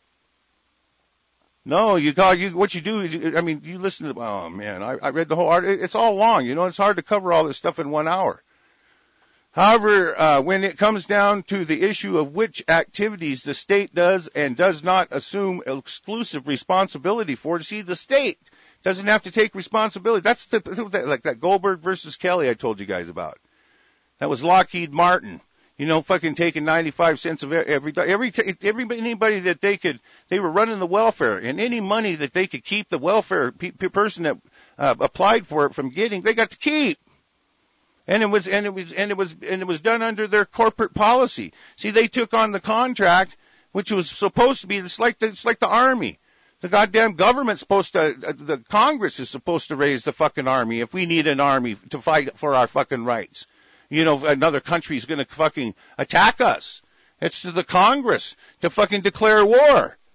No, you got, you, what you do is, you, I mean, you listen to, oh man, I, I read the whole article. It's all long, you know, it's hard to cover all this stuff in one hour. However, uh, when it comes down to the issue of which activities the state does and does not assume exclusive responsibility for, see, the state doesn't have to take responsibility. That's the, like that Goldberg versus Kelly I told you guys about. That was Lockheed Martin, you know, fucking taking ninety-five cents of every, every, every, anybody that they could, they were running the welfare, and any money that they could keep the welfare pe- person that uh, applied for it from getting, they got to keep. And it was, and it was, and it was, and it was done under their corporate policy. See, they took on the contract, which was supposed to be, it's like the, it's like the army. The goddamn government's supposed to, uh, the Congress is supposed to raise the fucking army if we need an army to fight for our fucking rights. You know, another country's gonna fucking attack us. It's to the Congress to fucking declare war.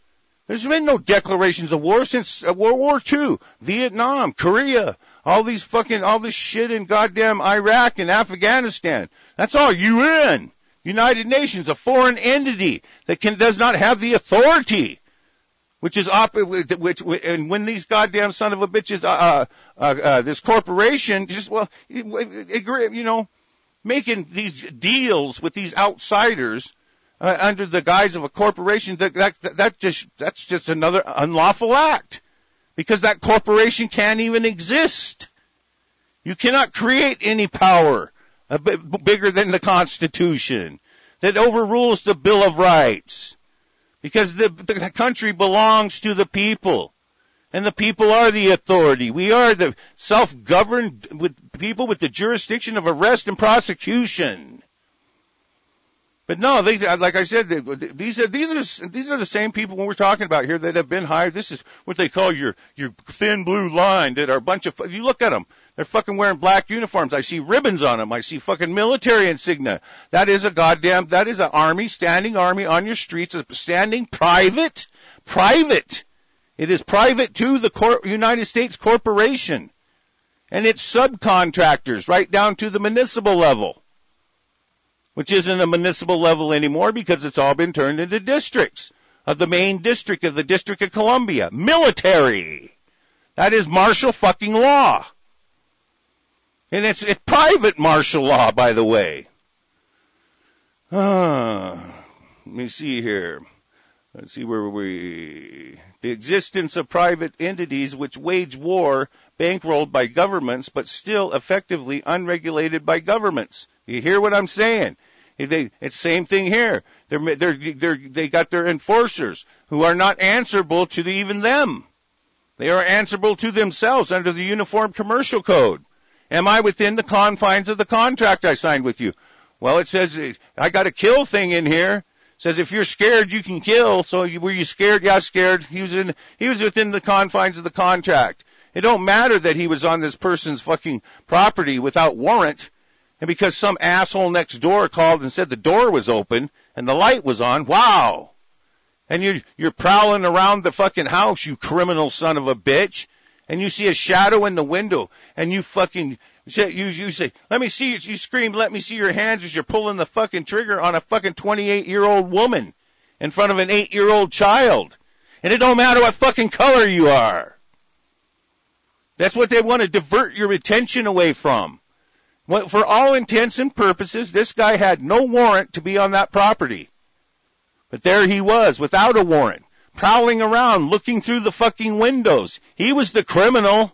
There's been no declarations of war since World War Two, Vietnam, Korea, all these fucking, all this shit in goddamn Iraq and Afghanistan. That's all U N, United Nations, a foreign entity that can, does not have the authority, which is op, which, and when these goddamn son of a bitches, uh, uh, uh, this corporation just, well, you know, making these deals with these outsiders, Uh, under the guise of a corporation, that, that, that just, that's just another unlawful act. Because that corporation can't even exist. You cannot create any power a bit bigger than the Constitution that overrules the Bill of Rights. Because the, the country belongs to the people. And the people are the authority. We are the self-governed with people with the jurisdiction of arrest and prosecution. But no, they, like I said, they, these are, these are, these are the same people when we're talking about here that have been hired. This is what they call your, your thin blue line that are a bunch of, if you look at them, they're fucking wearing black uniforms. I see ribbons on them. I see fucking military insignia. That is a goddamn, that is an army, standing army on your streets, a standing private, private. It is private to the cor- United States corporation and its subcontractors right down to the municipal level, which isn't a municipal level anymore because it's all been turned into districts of the main district of the District of Columbia. Military. That is martial fucking law. And it's, it's private martial law, by the way. Ah, let me see here. Let's see where we... The existence of private entities which wage war, bankrolled by governments, but still effectively unregulated by governments. You hear what I'm saying? They, it's same thing here. They're, they're, they're, they got their enforcers who are not answerable to the, even them. They are answerable to themselves under the Uniform Commercial Code. Am I within the confines of the contract I signed with you? Well, it says, I got a kill thing in here. It says if you're scared, you can kill. So you, were you scared? Yeah, scared. He was in, he was within the confines of the contract. It don't matter that he was on this person's fucking property without warrant. And because some asshole next door called and said the door was open and the light was on, wow. And you're, you're prowling around the fucking house, you criminal son of a bitch. And you see a shadow in the window and you fucking, you, you say, let me see, you scream, let me see your hands as you're pulling the fucking trigger on a fucking twenty-eight year old woman in front of an eight year old child. And it don't matter what fucking color you are. That's what they want to divert your attention away from. Well, for all intents and purposes, this guy had no warrant to be on that property. But there he was, without a warrant, prowling around, looking through the fucking windows. He was the criminal.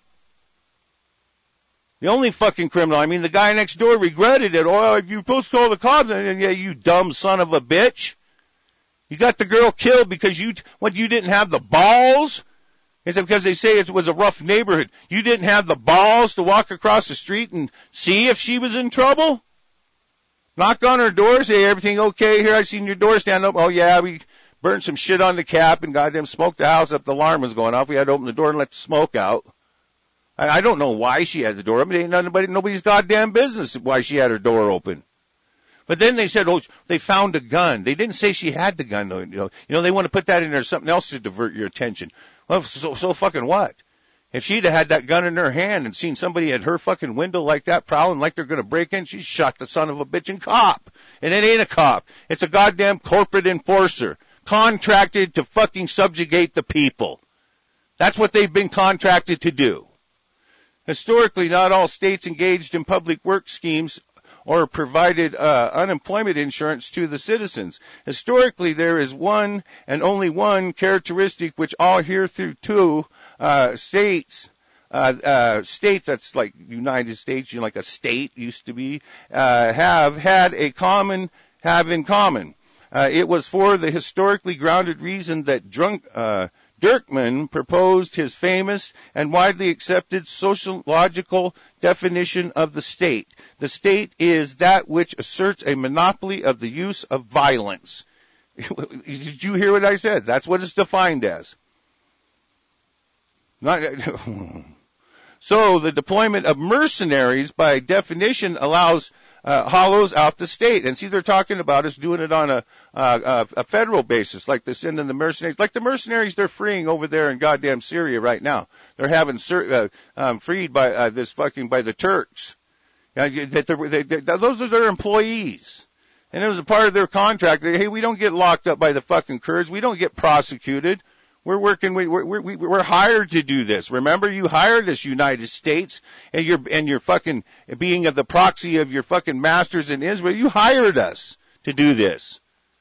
The only fucking criminal. I mean, the guy next door regretted it. Oh, you're supposed to call the cops. And yeah, you dumb son of a bitch. You got the girl killed because you, what, you didn't have the balls? Is it because they say it was a rough neighborhood? You didn't have the balls to walk across the street and see if she was in trouble? Knock on her door, say, everything okay here? I seen your door stand up. Oh, yeah, we burned some shit on the cap and goddamn smoked the house up. The alarm was going off. We had to open the door and let the smoke out. I, I don't know why she had the door open. It ain't nobody, nobody's goddamn business why she had her door open. But then they said, oh, they found a gun. They didn't say she had the gun, though. You know, you know they want to put that in there, something else to divert your attention. Well, so, so fucking what? If she'd have had that gun in her hand and seen somebody at her fucking window like that prowling like they're going to break in, she shot the son of a bitch and cop. And it ain't a cop. It's a goddamn corporate enforcer contracted to fucking subjugate the people. That's what they've been contracted to do. Historically, not all states engaged in public work schemes or provided uh, unemployment insurance to the citizens. Historically, there is one and only one characteristic which all heretofore uh, states, uh, uh, states that's like United States, you know, like a state used to be, uh, have had a common, have in common. Uh, it was for the historically grounded reason that drunk, uh, Dirkman proposed his famous and widely accepted sociological definition of the state. The state is that which asserts a monopoly of the use of violence. Did you hear what I said? That's what it's defined as. Not, So the deployment of mercenaries, by definition, allows uh, hollows out the state. And see, they're talking about us doing it on a, uh, a federal basis, like they're sending the mercenaries, like the mercenaries they're freeing over there in goddamn Syria right now. They're having uh, um, freed by uh, this fucking by the Turks. Uh, that they, they, those are their employees. And it was a part of their contract. Hey, we don't get locked up by the fucking Kurds. We don't get prosecuted. We're working, we, we're, we, we're hired to do this. Remember, you hired us, United States, and you're, and you're fucking being of the proxy of your fucking masters in Israel. You hired us to do this.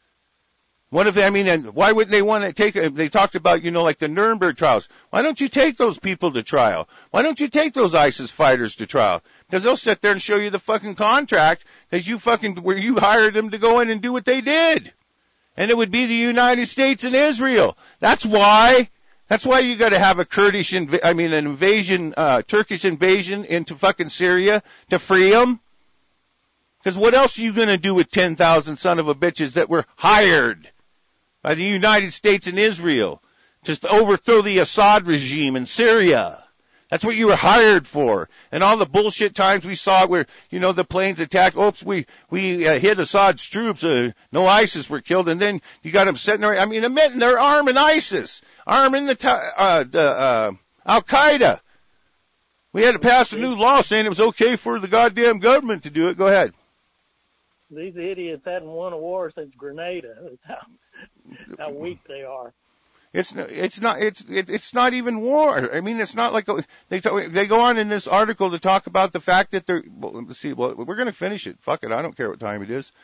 What if, I mean, and why wouldn't they want to take, they talked about, you know, like the Nuremberg trials. Why don't you take those people to trial? Why don't you take those ISIS fighters to trial? Because they'll sit there and show you the fucking contract that you fucking, where you hired them to go in and do what they did. And it would be the United States and Israel. That's why. That's why you got to have a Kurdish, inv- I mean, an invasion, uh, Turkish invasion into fucking Syria to free them. Because what else are you going to do with ten thousand son of a bitches that were hired by the United States and Israel to overthrow the Assad regime in Syria? That's what you were hired for. And all the bullshit times we saw where, you know, the planes attacked, oops, we, we uh, hit Assad's troops, uh, no ISIS were killed, and then you got them sitting there, I mean, admitting they're arming ISIS, arming the, uh, the, uh, Al-Qaeda. We had to pass a new law saying it was okay for the goddamn government to do it. Go ahead. These idiots hadn't won a war since Grenada. That's how, how weak they are. It's it's not it's it's not even war. I mean, it's not like a, they they go on in this article to talk about the fact that they're. Well, let's see. Well, we're going to finish it. Fuck it. I don't care what time it is.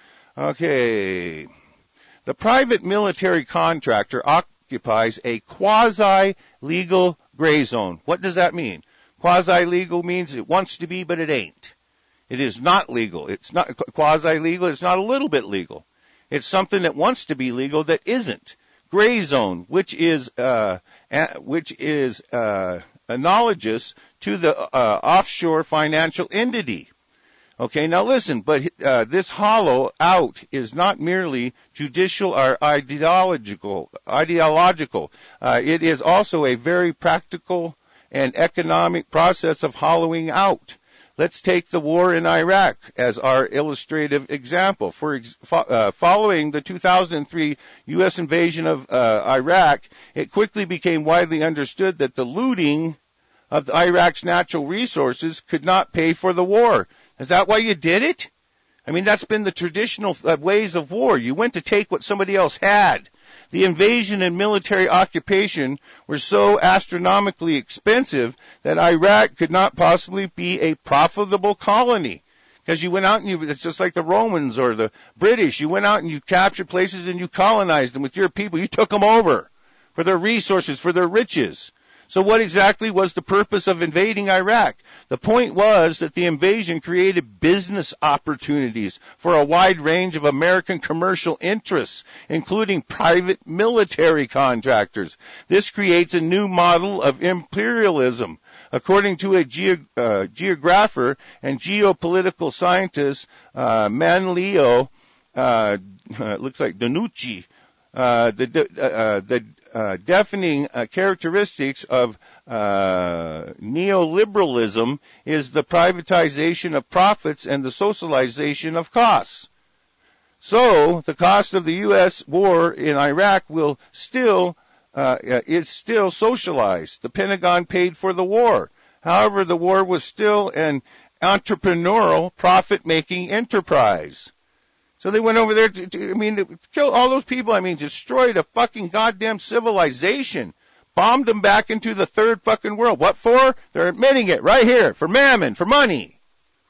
Okay. The private military contractor occupies a quasi-legal gray zone. What does that mean? Quasi-legal means it wants to be, but it ain't. It is not legal. It's not quasi-legal. It's not a little bit legal. It's something that wants to be legal that isn't. Gray zone, which is uh, a, which is uh, analogous to the uh, offshore financial entity. Okay, now listen, but uh, this hollow out is not merely judicial or ideological. Ideological, uh, it is also a very practical and economic process of hollowing out. Let's take the war in Iraq as our illustrative example. For ex- fo- uh, following the two thousand three U S invasion of uh, Iraq, it quickly became widely understood that the looting of the Iraq's natural resources could not pay for the war. Is that why you did it? I mean, that's been the traditional uh, ways of war. You went to take what somebody else had. The invasion and military occupation were so astronomically expensive that Iraq could not possibly be a profitable colony. Because you went out and you, it's just like the Romans or the British. You went out and you captured places and you colonized them with your people. You took them over for their resources, for their riches. So what exactly was the purpose of invading Iraq? The point was that the invasion created business opportunities for a wide range of American commercial interests, including private military contractors. This creates a new model of imperialism. According to a ge- uh, geographer and geopolitical scientist, uh, Manlio, uh, it looks like Danucci, uh, the, uh, the Uh, defining uh, characteristics of uh, neoliberalism is the privatization of profits and the socialization of costs. So the cost of the U S war in Iraq will still uh, is still socialized. The Pentagon paid for the war. However, the war was still an entrepreneurial, profit-making enterprise. So they went over there to, to, I mean, to kill all those people. I mean, destroyed a fucking goddamn civilization. Bombed them back into the third fucking world. What for? They're admitting it right here. For mammon, for money.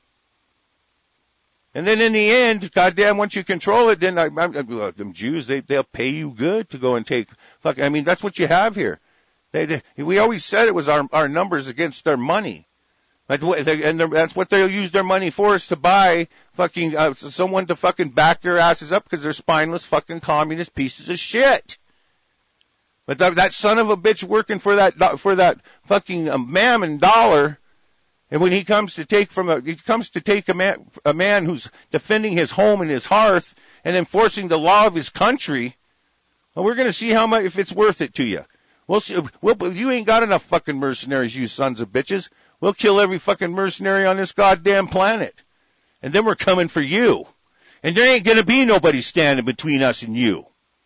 And then in the end, goddamn, once you control it, then I, I, I, them Jews, they, they'll pay you good to go and take fucking, I mean, that's what you have here. They, they, we always said it was our, our numbers against their money. And that's what they'll use their money for, is to buy fucking uh, someone to fucking back their asses up because they're spineless fucking communist pieces of shit. But that, that son of a bitch working for that for that fucking uh, mammon dollar, and when he comes to take from a he comes to take a man a man who's defending his home and his hearth and enforcing the law of his country, well, we're going to see how much if it's worth it to you. We'll see. We'll, you ain't got enough fucking mercenaries, you sons of bitches. We'll kill every fucking mercenary on this goddamn planet. And then we're coming for you. And there ain't gonna be nobody standing between us and you.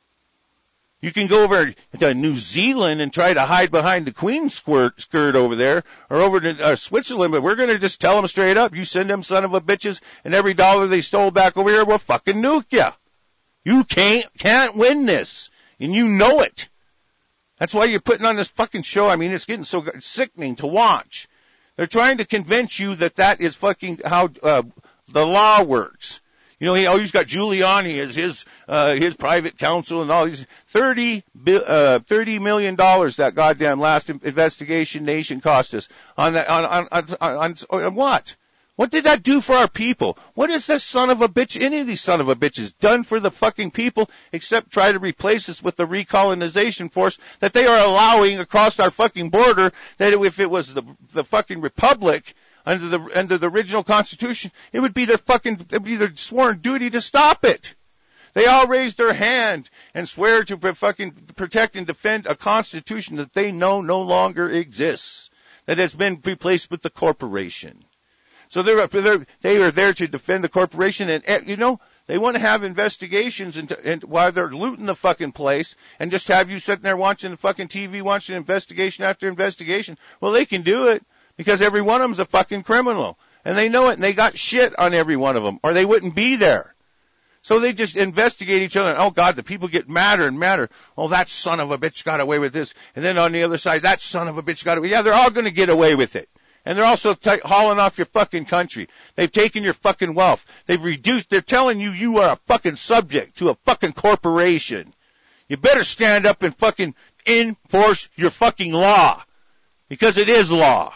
You can go over to New Zealand and try to hide behind the Queen squirt skirt over there, or over to uh, Switzerland, but we're going to just tell them straight up, you send them son of a bitches, and every dollar they stole back over here, we'll fucking nuke you. You can't, can't win this, and you know it. That's why you're putting on this fucking show. I mean, it's getting so sickening to watch. They're trying to convince you that that is fucking how uh, the law works. You know, he always got Giuliani as his, uh, his private counsel and all these thirty, uh, thirty million dollars that goddamn last investigation nation cost us on that, on, on, on, on, on what? What did that do for our people? What has this son of a bitch, any of these son of a bitches done for the fucking people except try to replace us with the recolonization force that they are allowing across our fucking border, that if it was the, the fucking republic, Under the under the original Constitution, it would be their fucking it would be their sworn duty to stop it. They all raised their hand and swear to fucking protect and defend a Constitution that they know no longer exists, that has been replaced with the corporation. So they're they're they are there to defend the corporation, and you know they want to have investigations into and while they're looting the fucking place, and just have you sitting there watching the fucking T V, watching investigation after investigation. Well, they can do it. Because every one of them's a fucking criminal. And they know it, and they got shit on every one of them, or they wouldn't be there. So they just investigate each other, and, oh, God, the people get madder and madder. Oh, that son of a bitch got away with this. And then on the other side, that son of a bitch got away. Yeah, they're all going to get away with it. And they're also t- hauling off your fucking country. They've taken your fucking wealth. They've reduced, they're telling you you are a fucking subject to a fucking corporation. You better stand up and fucking enforce your fucking law. Because it is law.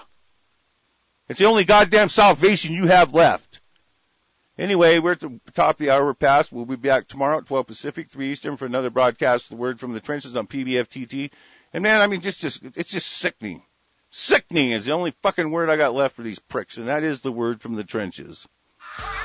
It's the only goddamn salvation you have left. Anyway, we're at the top of the hour. We're past. We'll be back tomorrow at twelve Pacific, three Eastern for another broadcast. The Word from the Trenches on P B F T T. And man, I mean, just, just, it's just sickening. Sickening is the only fucking word I got left for these pricks, and that is the Word from the Trenches.